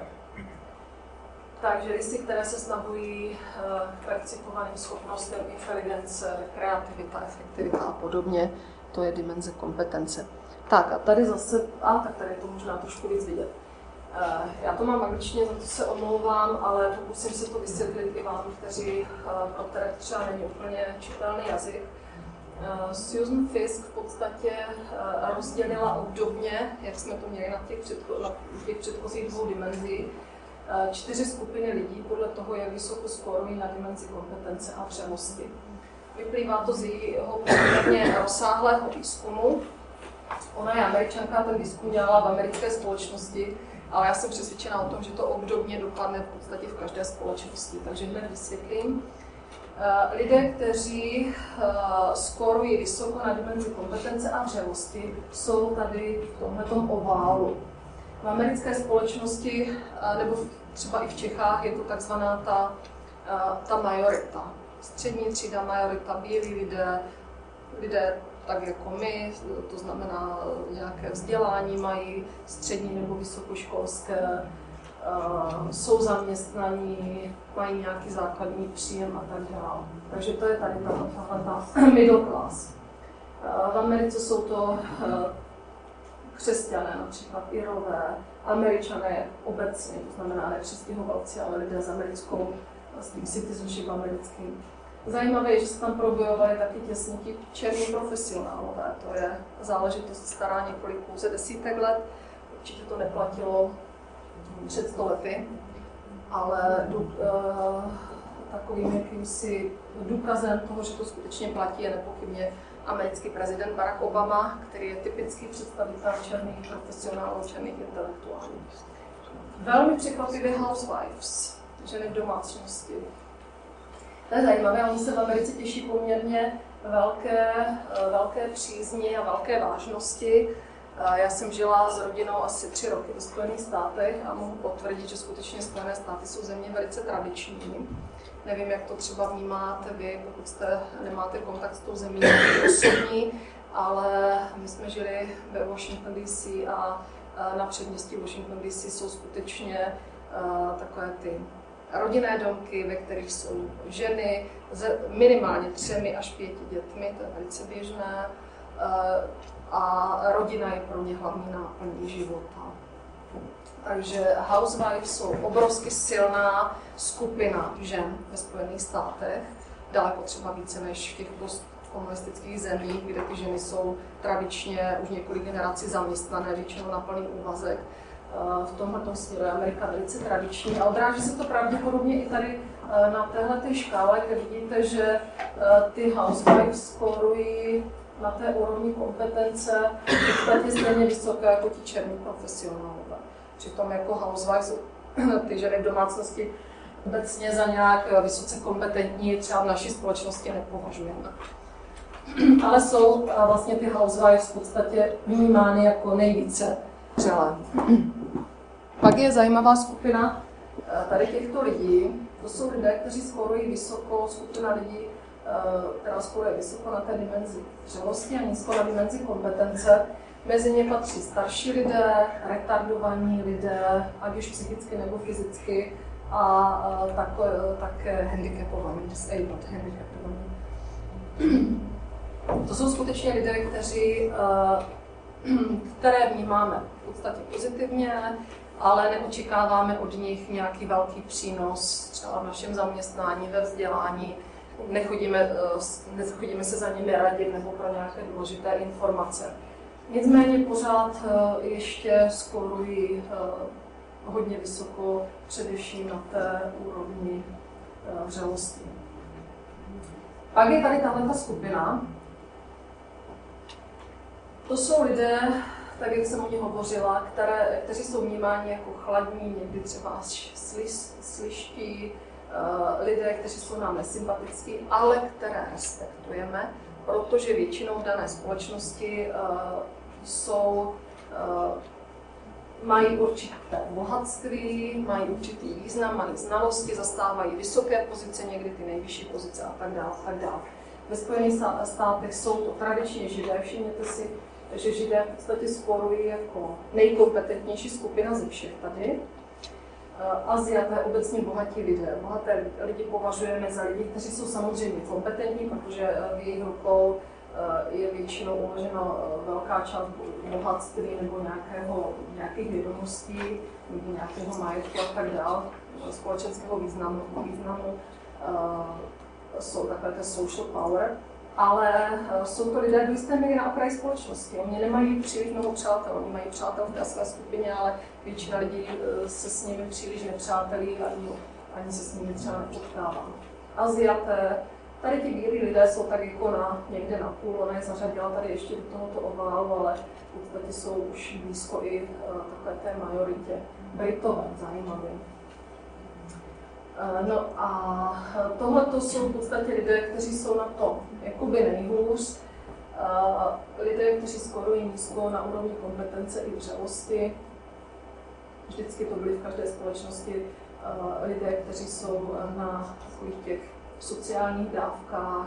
Takže listy, které se snahují k percipovaným schopnostem, inteligence, kreativita, efektivita a podobně, to je dimenze kompetence. Tak a tady zase, a tak tady je to možná trošku víc vidět. Já to mám angličtině, za to se omlouvám, ale pokusím se to vysvětlit i vám, kteří, pro které třeba není úplně čitelný jazyk. Susan Fiske v podstatě rozdělila obdobně, jak jsme to měli na těch, předcho- na těch předchozích dvou dimenzích, čtyři skupiny lidí podle toho, jak vysoko skórují na dimenzi kompetence a vřelosti. Vyplývá to z jejího poměrně rozsáhlého výzkumu. Ona je Američanka, ten výzkum dělala v americké společnosti, ale já jsem přesvědčena o tom, že to obdobně dopadne v podstatě v každé společnosti, takže hned vysvětlím. Lidé, kteří skórují vysoko na dimenzi kompetence a vřelosti, jsou tady v tomhletom oválu. V americké společnosti, nebo třeba i v Čechách, je to takzvaná ta, ta majorita. Střední třída, majorita, bílí lidé, lidé tak jako my, to znamená nějaké vzdělání mají, střední nebo vysokoškolské, jsou zaměstnaní, mají nějaký základní příjem a tak dále. Takže to je tady ta middle class. V Americe jsou to křesťané, například Irové, Američané obecně, to znamená ne přistěhovalci, ale lidé s americkou, s tím citizenship americkým. Zajímavé je, že se tam probojovaly taky těsně ti černí profesionálové. To je záležitost stará několik pouze desítek let. Určitě to neplatilo před sto lety, ale uh, takovým jakýmsi důkazem toho, že to skutečně platí, je nepochybně americký prezident Barack Obama, který je typický představitel černých profesionálů, černých intelektuálů. Velmi překvapivě housewives, ženy v domácnosti. To je zajímavé, oni se v Americe těší poměrně velké, velké přízni a velké vážnosti. Já jsem žila s rodinou asi tři roky ve Spojených státech a mohu potvrdit, že skutečně Spojené státy jsou země velice tradiční. Nevím, jak to třeba vnímáte vy, pokud jste, nemáte kontakt s tou zemí osobní, ale my jsme žili ve Washington D C a na předměstí Washington D C jsou skutečně takové ty rodinné domky, ve kterých jsou ženy s minimálně třemi až pěti dětmi, to je velice běžné, a rodina je pro ně hlavní náplní života. Takže housewives jsou obrovsky silná skupina žen ve Spojených státech, daleko třeba více než v těch postkomunistických zemích, kde ty ženy jsou tradičně už několik generací zaměstnané, většinou na plný úvazek. V tomhle směru je Amerika velice tradiční a odráží se to pravděpodobně i tady na téhle škále, kde vidíte, že ty housewives skórují na té úrovni kompetence v podstatě stejně vysoké jako ti černí profesionálové. Přitom jako housewives, ty ženy v domácnosti, obecně za nějak vysoce kompetentní třeba v naší společnosti nepovažujeme. Ale jsou vlastně ty housewives v podstatě vnímány jako nejvíce vřelé. Pak je zajímavá skupina tady těchto lidí. To jsou lidé, kteří skórují vysoko, skupina lidí, která skóruje vysoko na té dimenzi vřelosti a nízko na dimenzi kompetence. Mezi ně patří starší lidé, retardovaní lidé, ať už psychicky nebo fyzicky, a také handicapovaní, disabled, handicapovaní. To jsou skutečně lidé, kteří, které vnímáme v podstatě pozitivně, ale neočekáváme od nich nějaký velký přínos třeba v našem zaměstnání, ve vzdělání. Nechodíme, nechodíme se za nimi radit nebo pro nějaké důležité informace. Nicméně pořád ještě skórují hodně vysoko, především na té úrovni vřelosti. Pak je tady tahle skupina. To jsou lidé, tak jak jsem o nich hovořila, které, kteří jsou vnímáni jako chladní, někdy třeba až sliští, uh, lidé, kteří jsou nám nesympatický, ale které respektujeme, protože většinou v dané společnosti uh, jsou, uh, mají určité bohatství, mají určitý význam, mají znalosti, zastávají vysoké pozice, někdy ty nejvyšší pozice a tak dále. Tak dále. Ve Spojených státech jsou to tradičně Židé, všimněte si, že Židé v podstatě skórují jako nejkompetentnější skupina ze všech tady. Aziaté, obecně bohatí lidé. Bohaté lidi považujeme za lidi, kteří jsou samozřejmě kompetentní, protože v jejich rukou je většinou uložena velká část bohatství nebo nějakého, nějakých vědomostí, nebo nějakého majetku a tak dále, společenského významu, významu jsou takové té social power. Ale jsou to lidé do jisté míry na okraji společnosti. Oni nemají příliš mnoho přátel, oni mají přátel v té své skupině, ale většina lidí se s nimi příliš nepřátelí ani, ani se s nimi třeba nepotkává. Aziaté, tady ti bílí lidé jsou tak jako na, někde na půl, ona je zařadila tady ještě do tohoto oválu, ale v podstatě jsou už blízko i uh, takové té majoritě. Britové, zajímavé. No a tohle to jsou v podstatě lidé, kteří jsou na tom jakoby nejhůř. Lidé, kteří skórují nízko na úrovni kompetence i vřelosti. Vždycky to byly v každé společnosti lidé, kteří jsou na takových těch sociálních dávkách,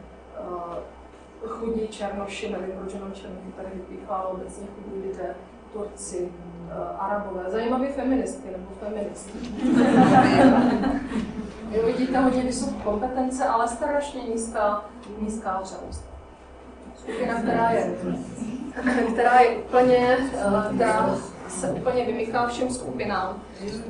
chudí černoši, nevím, proč jenom černochy tady vypíchá, ale obecně chudí lidé, Turci, Arabové, zajímavé feministky nebo feministky. Vy vidíte hodně vysoké kompetence, ale strašně nízká, nízká vřelost. Skupina, která je, která je úplně, která se úplně vymyká všem skupinám.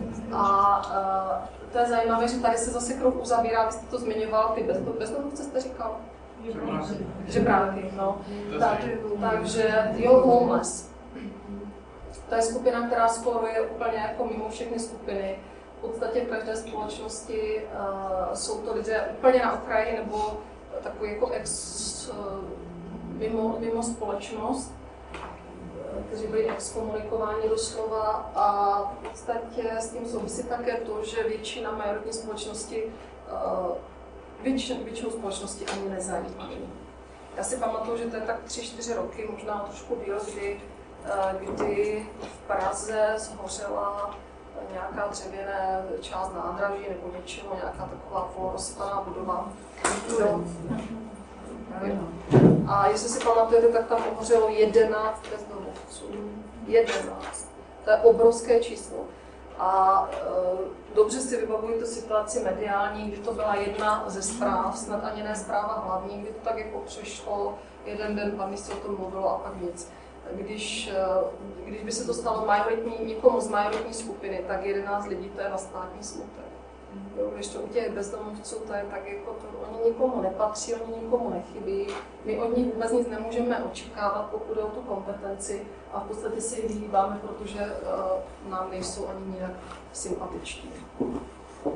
A to je zajímavé, že tady se zase kruh uzavírá, vy jste to zmiňoval, ty bezdomovce jste říkal? Žebráky, no. Tak, takže jo, homeless. To je skupina, která skóruje úplně jako mimo všechny skupiny. V podstatě v každé společnosti uh, jsou to lidé úplně na okraji nebo takový jako ex, uh, mimo, mimo společnost, kteří byli exkomunikováni doslova, a v podstatě s tím souvisí také to, že většina majoritní společnosti, uh, většin, většinu společnosti ani nezajímá. Já si pamatuju, že to je tak tři čtyři roky, možná trošku díl, kdy kdy v Praze zhořela nějaká dřevěná část nádraží nebo něčeho, nějaká taková polorozpaná budova. A jestli si pamatujete, tak tam uhořelo jedenáct bezdomovců. jedenáct. To je obrovské číslo. A e, dobře si vybavuji tu situaci mediální, kdy to byla jedna ze zpráv, snad ani ne zpráva hlavní, kdy to tak jako přešlo jeden den, dva dny se o tom mluvilo a pak nic. Když, když by se to stalo majoritní, někomu z majoritní skupiny, tak jedenáct lidí to je na státní smutek. Jo, když to u těch bezdomovců, to je tak jako to, oni nikomu nepatří, oni nikomu nechybí, my od nich vůbec nic nemůžeme očekávat, pokud jde o tu kompetenci, a v podstatě si ji vyhýbáme, protože uh, nám nejsou ani nějak sympatičtí. Uh,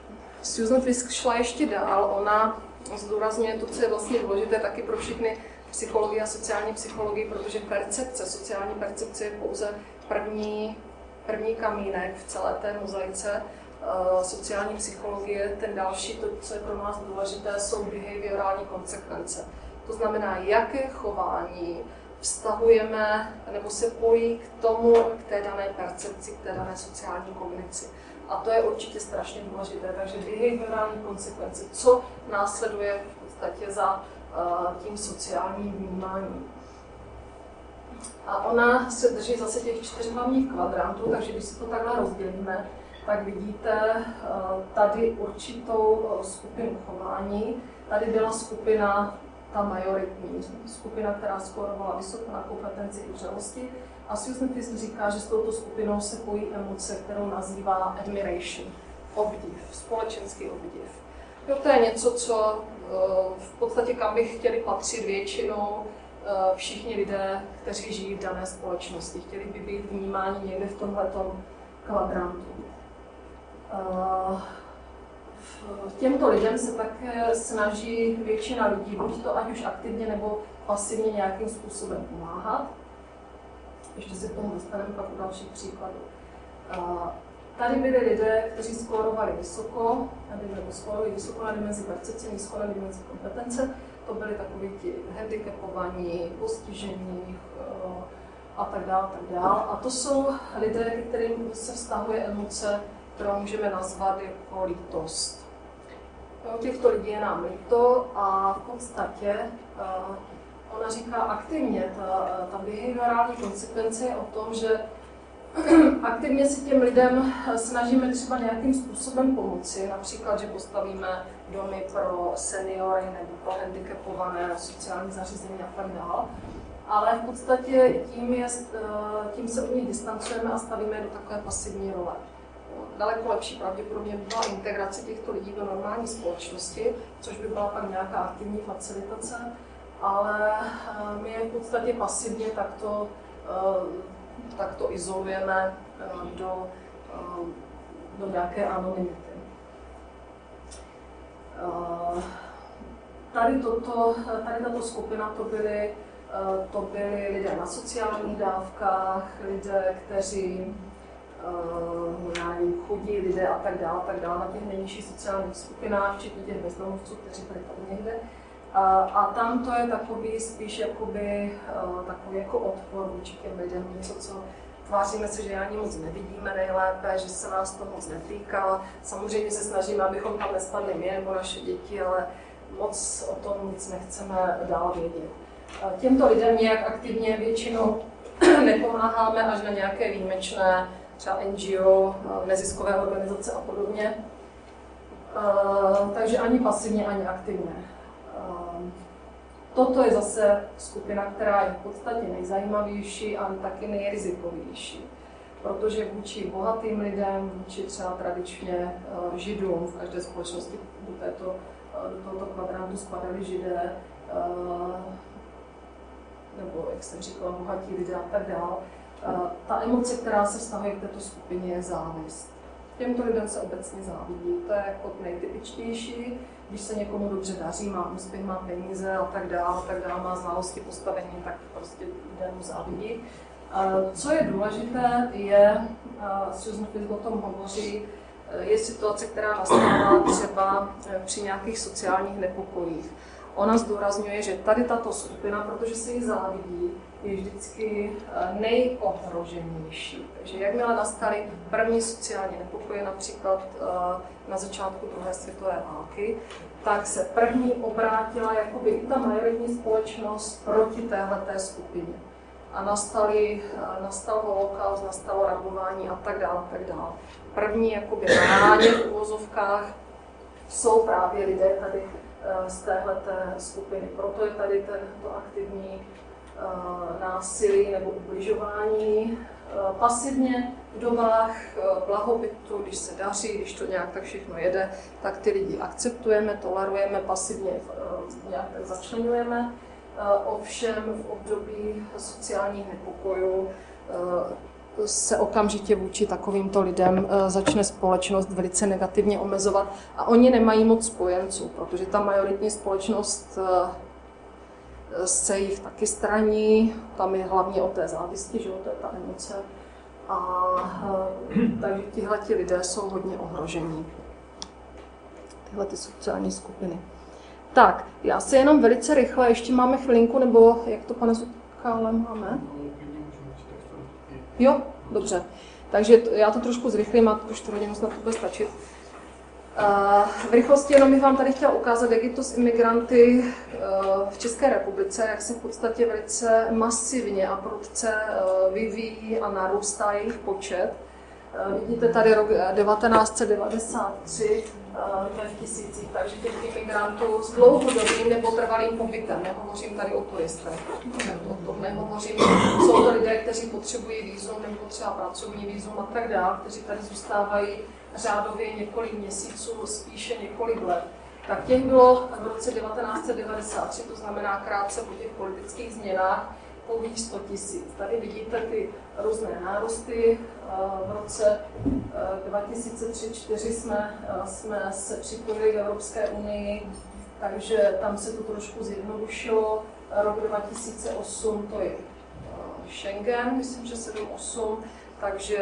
Susan Fisk šla ještě dál, ona zdůrazňuje to, co je vlastně důležité taky pro všechny psychologii a sociální psychologii, protože percepce, sociální percepce je pouze první, první kamínek v celé té mozaice. Sociální psychologie, ten další, to, co je pro nás důležité, jsou behaviorální konsekvence. To znamená, jaké chování vztahujeme nebo se pojí k tomu, k té dané percepci, k té dané sociální kognici. A to je určitě strašně důležité. Takže behaviorální konsekvence, co následuje v podstatě za uh, tím sociálním vnímáním. A ona se drží zase těch čtyř hlavních kvadrantů, takže když si to takhle rozdělíme, tak vidíte uh, tady určitou uh, skupinu chování. Tady byla skupina, ta majoritní, skupina, která skórovala vysoko na kompetenci i vřelosti. A Susan Fiske říká, že s touto skupinou se pojí emoce, kterou nazývá admiration, obdiv, společenský obdiv. Jo, to je něco, co v podstatě kam by chtěli patřit většinou všichni lidé, kteří žijí v dané společnosti. Chtěli by být vnímáni někde v tomhletom kvadrantu. Těmto lidem se také snaží většina lidí, buď to ať už aktivně nebo pasivně nějakým způsobem pomáhat. Ještě se k tomu dostaneme pak u dalších příkladů. Tady byli lidé, kteří skórovali vysoko, nebo skórovali vysoko na dimenzi percepce, nízko na dimenzi kompetence. To byli takoví ti handicapovaní, postižení a tak dále, tak dále. A to jsou lidé, kterým se vztahuje emoce, kterou můžeme nazvat jako lítost. U těchto lidí je nám líto a v podstatě ona říká aktivně, ta, ta behaviorální konsekvence je o tom, že aktivně si těm lidem snažíme třeba nějakým způsobem pomoci, například, že postavíme domy pro seniory nebo pro handicapované, sociální zařízení a tak dále. Ale v podstatě tím, je, tím se od nich distancujeme a stavíme do takové pasivní role. Daleko lepší pravděpodobně by byla integrace těchto lidí do normální společnosti, což by byla pak nějaká aktivní facilitace, ale my je v podstatě pasivně takto, takto izolujeme do, do nějaké anonymity. Tady, toto, tady tato skupina to byly, to byly lidé na sociálních dávkách, lidé, kteří já nevím, chudí lidé a tak dále, tak dále na těch nejnižších sociálních skupinách, včetně těch bezdomovců, kteří byli tady někde. A, a tam to je takový spíš jakoby, takový jako odpor vůči těm lidem, něco, co tváříme se, že ani moc nevidíme nejlépe, že se nás to moc netýká. Samozřejmě se snažíme, abychom tam nespadli my nebo naše děti, ale moc o tom nic nechceme dál vědět. Těmto lidem nějak aktivně většinou nepomáháme až na nějaké výjimečné třeba N G O, neziskové organizace a podobně. Uh, takže ani pasivně, ani aktivně. Uh, toto je zase skupina, která je v podstatě nejzajímavější a taky nejrizikovější. Protože vůči bohatým lidem, vůči třeba tradičně uh, Židům, v každé společnosti do, této, uh, do tohoto kvadrantu spadaly Židé, uh, nebo jak jsem říkala, bohatí lidé a tak dále. Ta emoce, která se vztahuje k této skupině, je závist. Těmto lidem se obecně závidí, to je jako nejtypičtější. Když se někomu dobře daří, má úspěch, má peníze a tak dále, tak dále, má znalosti, postavení, tak prostě lidé mu závidí. Co je důležité, je, Susan Fiske o tom hovoří, je situace, která nastává třeba při nějakých sociálních nepokojích. Ona zdůrazňuje, že tady tato skupina, protože se jí závidí, je vždycky nejohroženější. Takže jakmile nastaly první sociální nepokoje, například na začátku druhé světové války, tak se první obrátila jakoby i ta majoritní společnost proti téhleté skupině. A nastaly, nastal holokaust, nastalo rabování a tak dále, tak dále. První jakoby ráně v uvozovkách jsou právě lidé tady z téhleté skupiny. Proto je tady tento aktivní uh, násilí nebo ubližování. Uh, pasivně v dobách uh, blahobytu, když se daří, když to nějak tak všechno jede, tak ty lidi akceptujeme, tolerujeme, pasivně uh, nějak tak začleňujeme. Uh, ovšem v období sociálních nepokojů uh, se okamžitě vůči takovýmto lidem začne společnost velice negativně omezovat a oni nemají moc spojenců, protože ta majoritní společnost se jich taky straní, tam je hlavně o té závisti, že jo, to je ta emoce. A takže tihleti lidé jsou hodně ohrožení. Tyhle ty sociální skupiny. Tak, já se jenom velice rychle, ještě máme chvilinku, nebo jak to, pane Zutkále, máme? Jo, dobře. Takže to, já to trošku zrychlím a už tu hodinu snad to bude stačit. V rychlosti jenom bych vám tady chtěla ukázat, jak je to s imigranty v České republice, jak se v podstatě velice masivně a prudce vyvíjí a narůstá jejich počet. Vidíte tady rok devatenáct set devadesát tři, to je v tisících, takže těch imigrantů s dlouhodobým nebo trvalým pobytem, nehovořím tady o turistech, o tom nehovořím, jsou to lidé, kteří potřebují vízum nebo třeba pracovní vízum a tak dále, kteří tady zůstávají řádově několik měsíců, spíše několik let. Tak těch bylo v roce devatenáct set devadesát tři, to znamená krátce po těch politických změnách, pouhých sto tisíc. Tady vidíte ty různé nárůsty. V roce dva tisíce tři čtyři jsme, jsme se připojili k Evropské unii, takže tam se to trošku zjednodušilo. Rok dva tisíce osm to je Schengen, myslím, že sedm osm, takže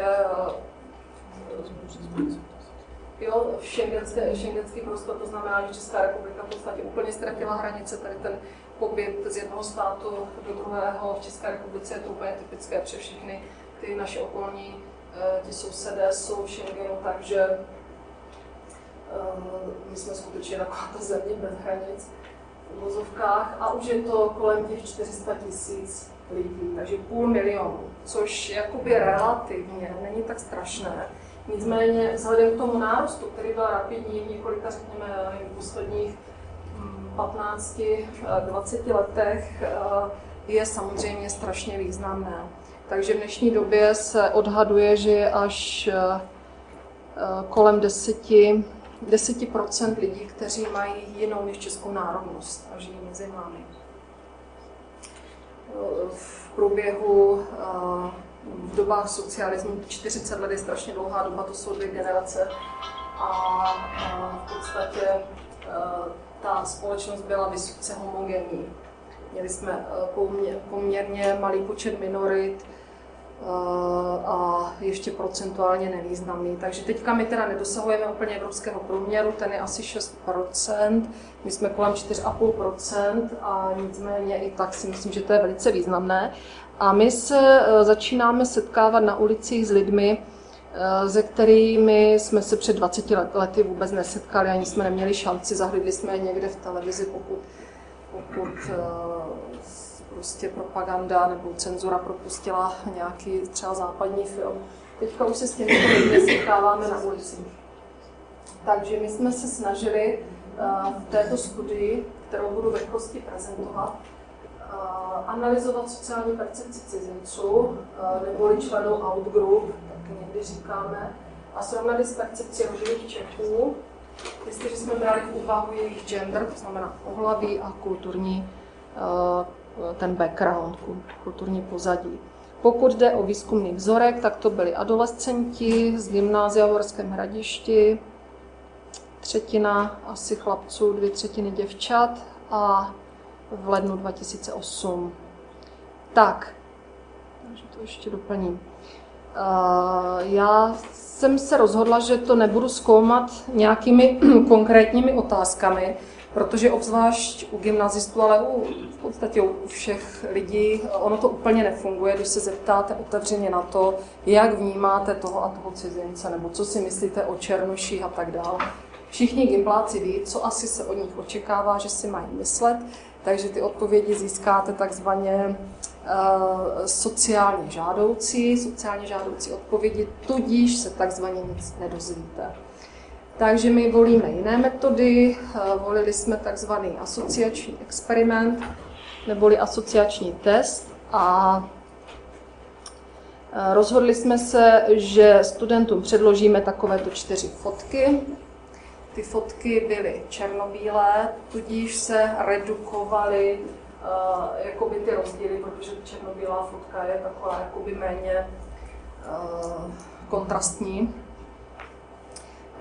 jo, šengenské, šengenský prostor, to znamená, že Česká republika v podstatě úplně ztratila hranice, tady ten pobyt z jednoho státu do druhého v České republice je to úplně typické, protože všechny ty naše okolní, ti sousedé jsou v Schengenu, takže my jsme skutečně taková ta země bez hranic v uvozovkách a už je to kolem těch čtyři sta tisíc lidí, takže půl milionu, což jakoby relativně není tak strašné. Nicméně vzhledem k tomu nárůstu, který byl rapidní v několika, řekněme, v posledních patnácti dvaceti letech, je samozřejmě strašně významné. Takže v dnešní době se odhaduje, že je až kolem deset procent lidí, kteří mají jinou než českou národnost a žijí mezi námi. V průběhu v dobách socialismu čtyřicet let je strašně dlouhá doba, to jsou dvě generace a v podstatě ta společnost byla vysoce homogenní. Měli jsme poměrně malý počet minorit a ještě procentuálně nevýznamný. Takže teďka my teda nedosahujeme úplně evropského průměru, ten je asi šest procent, my jsme kolem čtyři a půl procenta a nicméně i tak si myslím, že to je velice významné. A my se začínáme setkávat na ulicích s lidmi, se kterými jsme se před dvaceti lety vůbec nesetkali, ani jsme neměli šanci, zahledli jsme je někde v televizi, pokud, pokud prostě propaganda nebo cenzura propustila nějaký třeba západní film. Teďka už se s těmito lidmi setkáváme na ulicích. Takže my jsme se snažili v této studii, kterou budu v rychlosti prezentovat, analyzovat sociální percepci cizinců, neboli členů outgroup, tak někdy říkáme, a srovnali s percepcí rodilých Čechů, jestliže jsme brali v úvahu jejich gender, to znamená pohlaví a kulturní, ten background, kulturní pozadí. Pokud jde o výzkumný vzorek, tak to byli adolescenti z gymnázia v Uherském Hradišti, třetina asi chlapců, dvě třetiny děvčat a v lednu dva tisíce osm. Tak, takže to ještě doplním. Já jsem se rozhodla, že to nebudu zkoumat nějakými konkrétními otázkami, protože obzvlášť u gymnazistů, ale u, v podstatě u všech lidí, ono to úplně nefunguje, když se zeptáte otevřeně na to, jak vnímáte toho a toho cizince, nebo co si myslíte o černoších a tak dále. Všichni gympláci ví, co asi se od nich očekává, že si mají myslet, takže ty odpovědi získáte takzvaně uh, sociálně žádoucí, sociálně žádoucí odpovědi, tudíž se takzvaně nic nedozvíte. Takže my volíme jiné metody, uh, volili jsme takzvaný asociační experiment, neboli asociační test a uh, rozhodli jsme se, že studentům předložíme takovéto čtyři fotky. Ty fotky byly černobílé, tudíž se redukovaly uh, jakoby ty rozdíly, protože černobílá fotka je taková jakoby méně uh, kontrastní.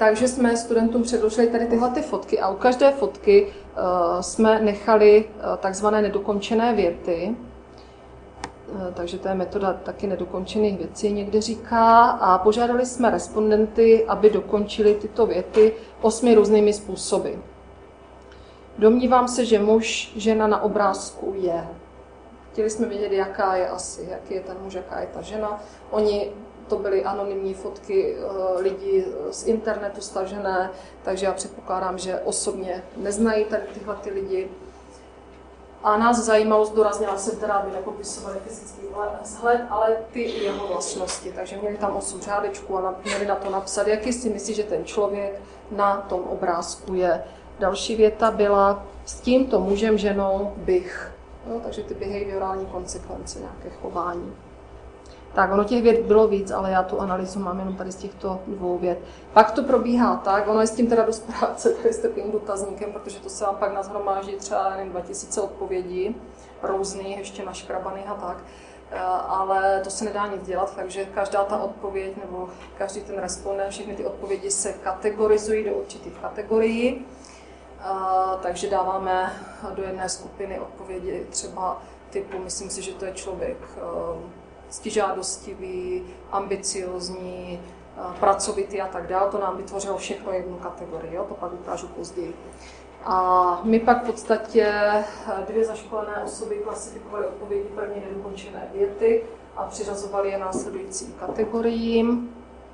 Takže jsme studentům předložili tady tyhle ty fotky a u každé fotky uh, jsme nechali uh, takzvané nedokončené věty. Uh, takže to je metoda taky nedokončených věcí, někde říká. A požádali jsme respondenty, aby dokončili tyto věty osmi různými způsoby. Domnívám se, že muž, žena na obrázku je. Chtěli jsme vědět, jaká je asi, jaký je ten muž, jaká je ta žena. Oni, to byly anonymní fotky lidí z internetu stažené, takže já předpokládám, že osobně neznají tady tyhle ty lidi. A nás zajímalo, zdůraznila jsem teda, aby nepopisovali fyzický vzhled, ale ty jeho vlastnosti. Takže měli tam osm řádečků a měli na to napsat, jaký si myslí, že ten člověk na tom obrázku je. Další věta byla, s tímto mužem, ženou bych. No, takže ty behaviorální konsekvence, nějaké chování. Tak, ono těch vět bylo víc, ale já tu analýzu mám jenom tady z těchto dvou vět. Pak to probíhá tak, ono je s tím teda dost práce, tady s takovým dotazníkem, protože to se vám pak nashromáždí třeba nevím, dva tisíce odpovědí, různých, ještě naškrabaných a tak. Ale to se nedá nic dělat, takže každá ta odpověď nebo každý ten respondent, všechny ty odpovědi se kategorizují do určitých kategorií. Uh, takže dáváme do jedné skupiny odpovědi třeba typu, myslím si, že to je člověk uh, ctižádostivý, ambiciózní, uh, pracovitý a tak dále. To nám vytvořilo všechno jednu kategorii, jo? To pak ukážu později. A my pak v podstatě dvě zaškolené osoby klasifikovaly odpovědi první nedokončené věty a přiřazovali je následujícím kategoriím.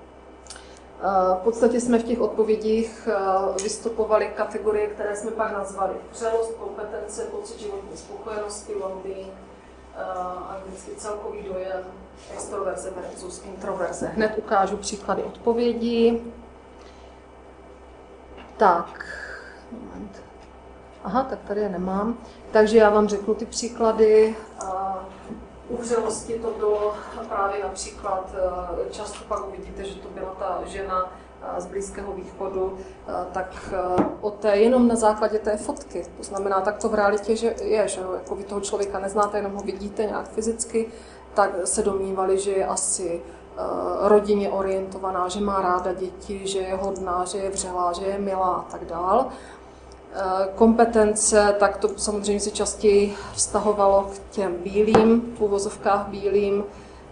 V podstatě jsme v těch odpovědích vystupovali kategorie, které jsme pak nazvali vřelost, kompetence, pocit životní spokojenosti, well-being, anglicky celkový dojem, extroverze versus introverze. Hned ukážu příklady odpovědí. Tak, moment. Aha, tak tady je nemám. Takže já vám řeknu ty příklady. U vřelosti to bylo právě například, často pak uvidíte, že to byla ta žena z Blízkého východu, tak o té, jenom na základě té fotky, to znamená, tak to v realitě že je, že jako vy toho člověka neznáte, jenom ho vidíte nějak fyzicky, tak se domnívali, že je asi rodině orientovaná, že má ráda děti, že je hodná, že je vřelá, že je milá a tak dál. Kompetence, tak to samozřejmě se častěji vztahovalo k těm bílým, v uvozovkách bílým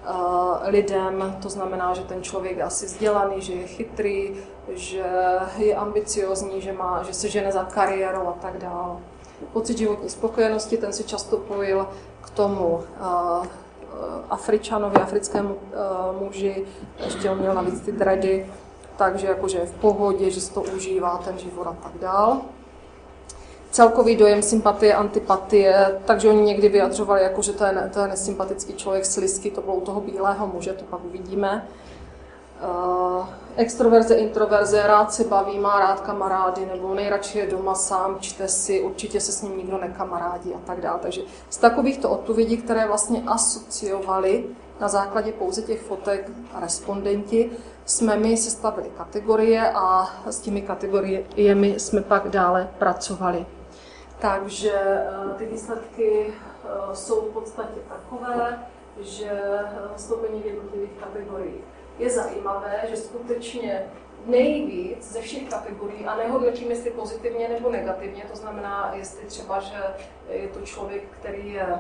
lidem, to znamená, že ten člověk je asi vzdělaný, že je chytrý, že je ambiciózní, že, má, že se žene za kariérou a tak dále. Pocit životní spokojenosti, ten se často pojil k tomu Afričanovi, africkému muži, ještě on měl navíc ty dready, takže jakože je v pohodě, že si to užívá, ten život a tak dál. Celkový dojem sympatie, antipatie, takže oni někdy vyjadřovali, jako, že to je, to je nesympatický člověk, slizký, to bylo u toho bílého muže, to pak uvidíme. Uh, extroverze, introverze, rád se baví, má rád kamarády, nebo nejradši je doma sám, čte si, určitě se s ním nikdo nekamarádí a tak dále. Takže z takovýchto odpovědí, které vlastně asociovali na základě pouze těch fotek a respondenti, jsme my sestavili kategorie a s těmi kategoriemi jsme pak dále pracovali. Takže ty výsledky jsou v podstatě takové, že zastoupení v jednotlivých kategoriích je zajímavé, že skutečně nejvíc ze všech kategorií, a nehodnotím, jestli pozitivně nebo negativně, to znamená, jestli třeba, že je to člověk, který je,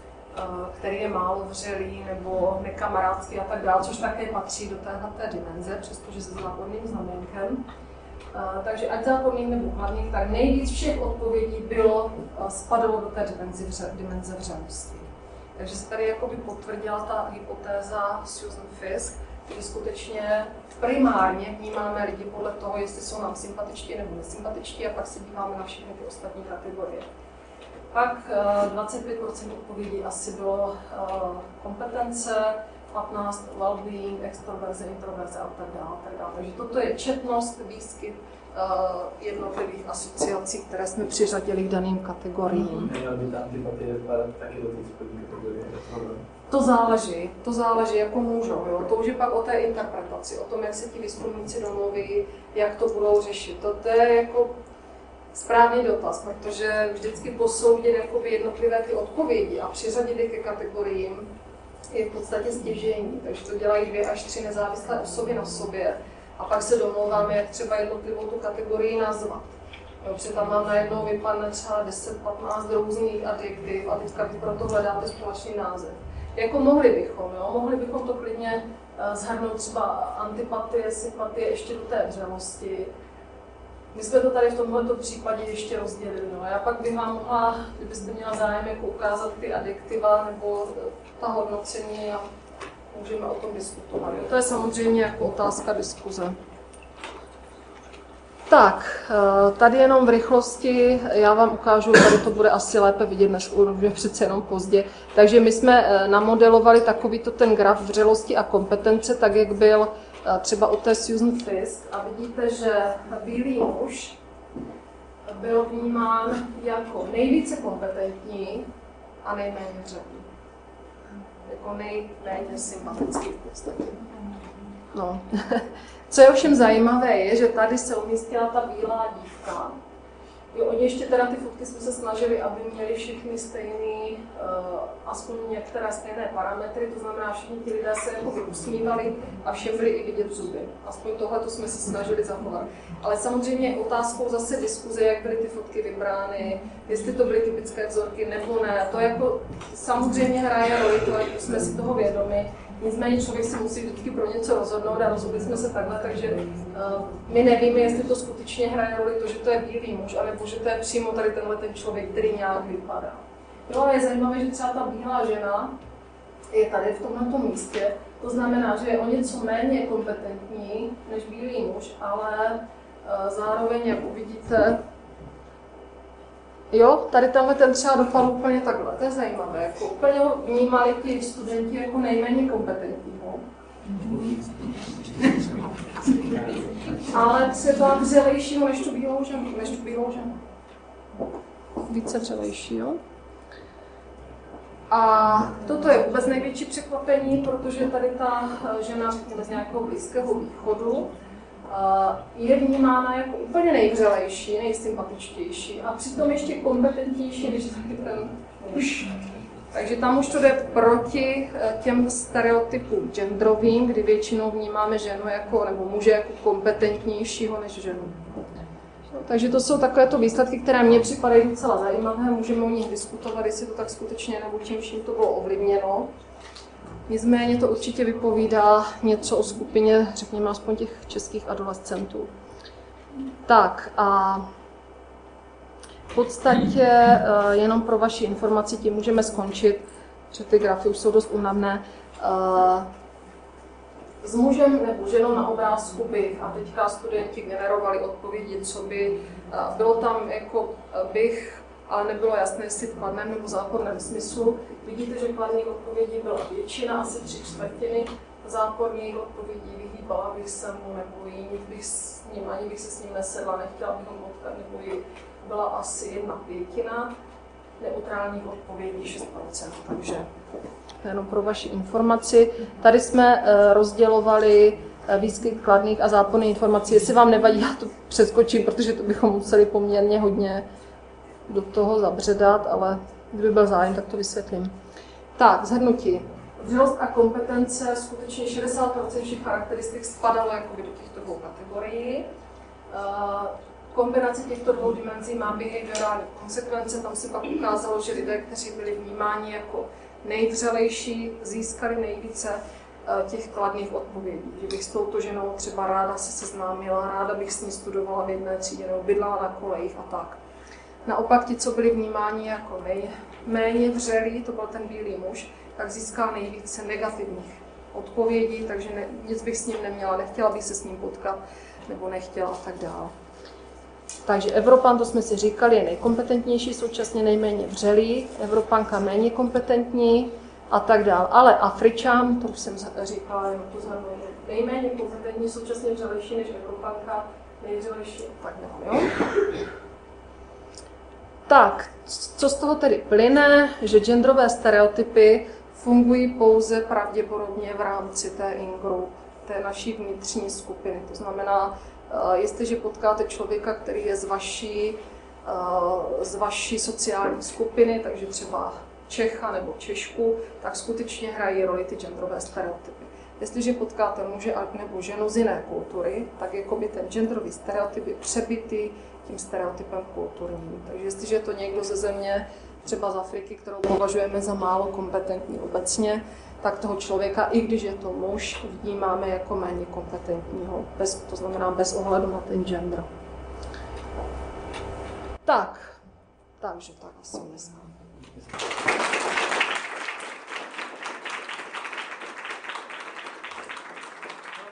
který je málo vřelý nebo nekamarádský a tak dále, což také patří do téhleté dimenze, přestože se záporným znamenkem. Takže ať záporných nebo hlavních, tak nejvíc všech odpovědí bylo, spadalo do té dimenze, dimenze vřelosti. Takže se tady jakoby potvrdila ta hypotéza Susan Fiske, že skutečně primárně vnímáme lidi podle toho, jestli jsou nám sympatičtí nebo nesympatičtí, a pak se díváme na všechny ty ostatní kategorie. Pak dvacet pět procent odpovědí asi bylo kompetence, patnáct procent well-being, extroverze, introverze a tak dále, tak dále. Takže toto je četnost, výskyt jednotlivých asociací, které jsme přiřadili k daným kategoriím. Měla by ta antipatie vypadat taky do té spodní kategorie? To záleží, to záleží, jako můžou. Jo. To už je pak o té interpretaci, o tom, jak se ti výzkumníci domluví, jak to budou řešit. To, to je jako správný dotaz, protože vždycky posoudit jakoby jednotlivé ty odpovědi a přiřadit je ke kategoriím je v podstatě stěžejní. Takže to dělají dvě až tři nezávislé osoby na sobě A pak se domlouváme, jak třeba jednotlivou tu kategorii nazvat. Jo, protože tam vám najednou vypadne třeba deset patnáct různých adjektiv a teďka vy pro to hledáte společný název. Jako mohli bychom, jo? Mohli bychom to klidně uh, zhrnout třeba antipatie, sympatie ještě do té vřelosti. My jsme to tady v tomto případě ještě rozdělili. No. Já pak bych vám mohla, kdybyste měla zájem, jako ukázat ty adjektiva nebo ta hodnocení a můžeme o tom diskutovat. Jo. To je samozřejmě jako otázka diskuze. Tak, tady jenom v rychlosti, já vám ukážu, tady to bude asi lépe vidět, než už je přece jenom pozdě. Takže my jsme namodelovali takovýto ten graf vřelosti a kompetence, tak jak byl třeba u té Susan Fisk. A vidíte, že bílý muž byl vnímán jako nejvíce kompetentní a nejméně vřelý. Jako nejméně sympatický v podstatě. No. Co je ovšem zajímavé, je, že tady se umístila ta bílá dívka. Jo, oni ještě teda ty fotky jsme se snažili, aby měli všichni stejný, uh, aspoň některé stejné parametry, to znamená, všichni ti lidé se jako usmívali a všem byli i vidět zuby. Aspoň tohle jsme se snažili zachovat. Ale samozřejmě otázkou zase diskuze, jak byly ty fotky vybrány, jestli to byly typické vzorky nebo ne, to jako samozřejmě hraje roli, to jsme si toho vědomi. Nicméně člověk se musí vždycky pro něco rozhodnout a rozhodli jsme se takhle, takže uh, my nevíme, jestli to skutečně hraje roli to, že to je bílý muž, anebo že to je přímo tady tenhle ten člověk, který nějak vypadá. Jo, ale je zajímavé, že třeba ta bílá žena je tady v tomto místě, to znamená, že je o něco méně kompetentní než bílý muž, ale uh, zároveň, jak uvidíte, jo, tady tenhle ten třeba dopadl úplně takhle, to je zajímavé, jako úplně ho vnímali ti studenti jako nejméně kompetentního. Ale třeba vřelejšího než tu bílou ženu, než tu bílou ženu. Více vřelejšího. A toto je vůbec největší překvapení, protože tady ta žena, řekněme, z nějakého blízkého východu, je vnímána jako úplně nejvřelejší, nejsympatičtější a přitom ještě kompetentnější, než taky ten muž. Takže tam už to jde proti těm stereotypům genderovým, kdy většinou vnímáme ženu jako, nebo muže jako kompetentnějšího než ženu. No, takže to jsou takovéto výsledky, které mně připadají docela zajímavé, můžeme o nich diskutovat, jestli to tak skutečně nebo čím vším to bylo ovlivněno. Nicméně to určitě vypovídá něco o skupině, řekněme, aspoň těch českých adolescentů. Tak a v podstatě jenom pro vaši informaci tím můžeme skončit, že ty grafy už jsou dost únavné. S mužem nebo ženou na obrázku bych, a teďka studenti generovali odpovědi, co by, bylo tam jako bych, ale nebylo jasné, jestli v kladném nebo záporném smyslu. Vidíte, že kladných odpovědí byla většina, asi tři čtvrtiny. Záporných odpovědí vyhýbala bych se mu, nebo jí, bych s ním, ani bych se s ním nesedla, nechtěla bych ho potkat, nebo jí byla asi jedna pětina. Neutrálních odpovědí šest procent, takže jenom pro vaši informaci. Tady jsme rozdělovali výskyt kladných a záporných informací. Jestli vám nevadí, já to přeskočím, protože to bychom museli poměrně hodně do toho zabředat, ale kdyby byl zájem, tak to vysvětlím. Tak, shrnutí. Vřelost a kompetence, skutečně šedesát procent všech charakteristik spadalo jakoby do těchto dvou kategorií. Kombinace těchto dvou dimenzí má behaviorální konsekvence. Tam se pak ukázalo, že lidé, kteří byli vnímáni jako nejvřelejší, získali nejvíce těch kladných odpovědí. Že bych s touto ženou třeba ráda se seznámila, ráda bych s ní studovala v jedné třídě nebo bydlela na kolejích a tak. Naopak ti, co byli vnímáni jako nejméně vřelí, to byl ten bílý muž, tak získal nejvíce negativních odpovědí, takže ne, nic bych s ním neměla, nechtěla bych se s ním potkat, nebo nechtěla a tak dále. Takže Evropan, to jsme si říkali, je nejkompetentnější, současně nejméně vřelý, Evropanka méně kompetentní a tak dále. Ale Afričan, to už jsem říkala, jenom to znamená, nejméně kompetentní, současně vřelejší než Evropanka, nejvřelejší a tak dále. Jo? Tak, co z toho tedy plyne, že genderové stereotypy fungují pouze pravděpodobně v rámci té in-group, té naší vnitřní skupiny. To znamená, jestliže potkáte člověka, který je z vaší, z vaší sociální skupiny, takže třeba Čecha nebo Češku, tak skutečně hrají roli ty genderové stereotypy. Jestliže potkáte muže nebo ženu z jiné kultury, tak jakoby ten genderový stereotyp je přebitý tím stereotypem kulturním. Takže jestliže je to někdo ze země, třeba z Afriky, kterou považujeme za málo kompetentní obecně, tak toho člověka, i když je to muž, vnímáme jako méně kompetentního, bez, to znamená bez ohledu na ten gender. Tak, takže tak asi myslím.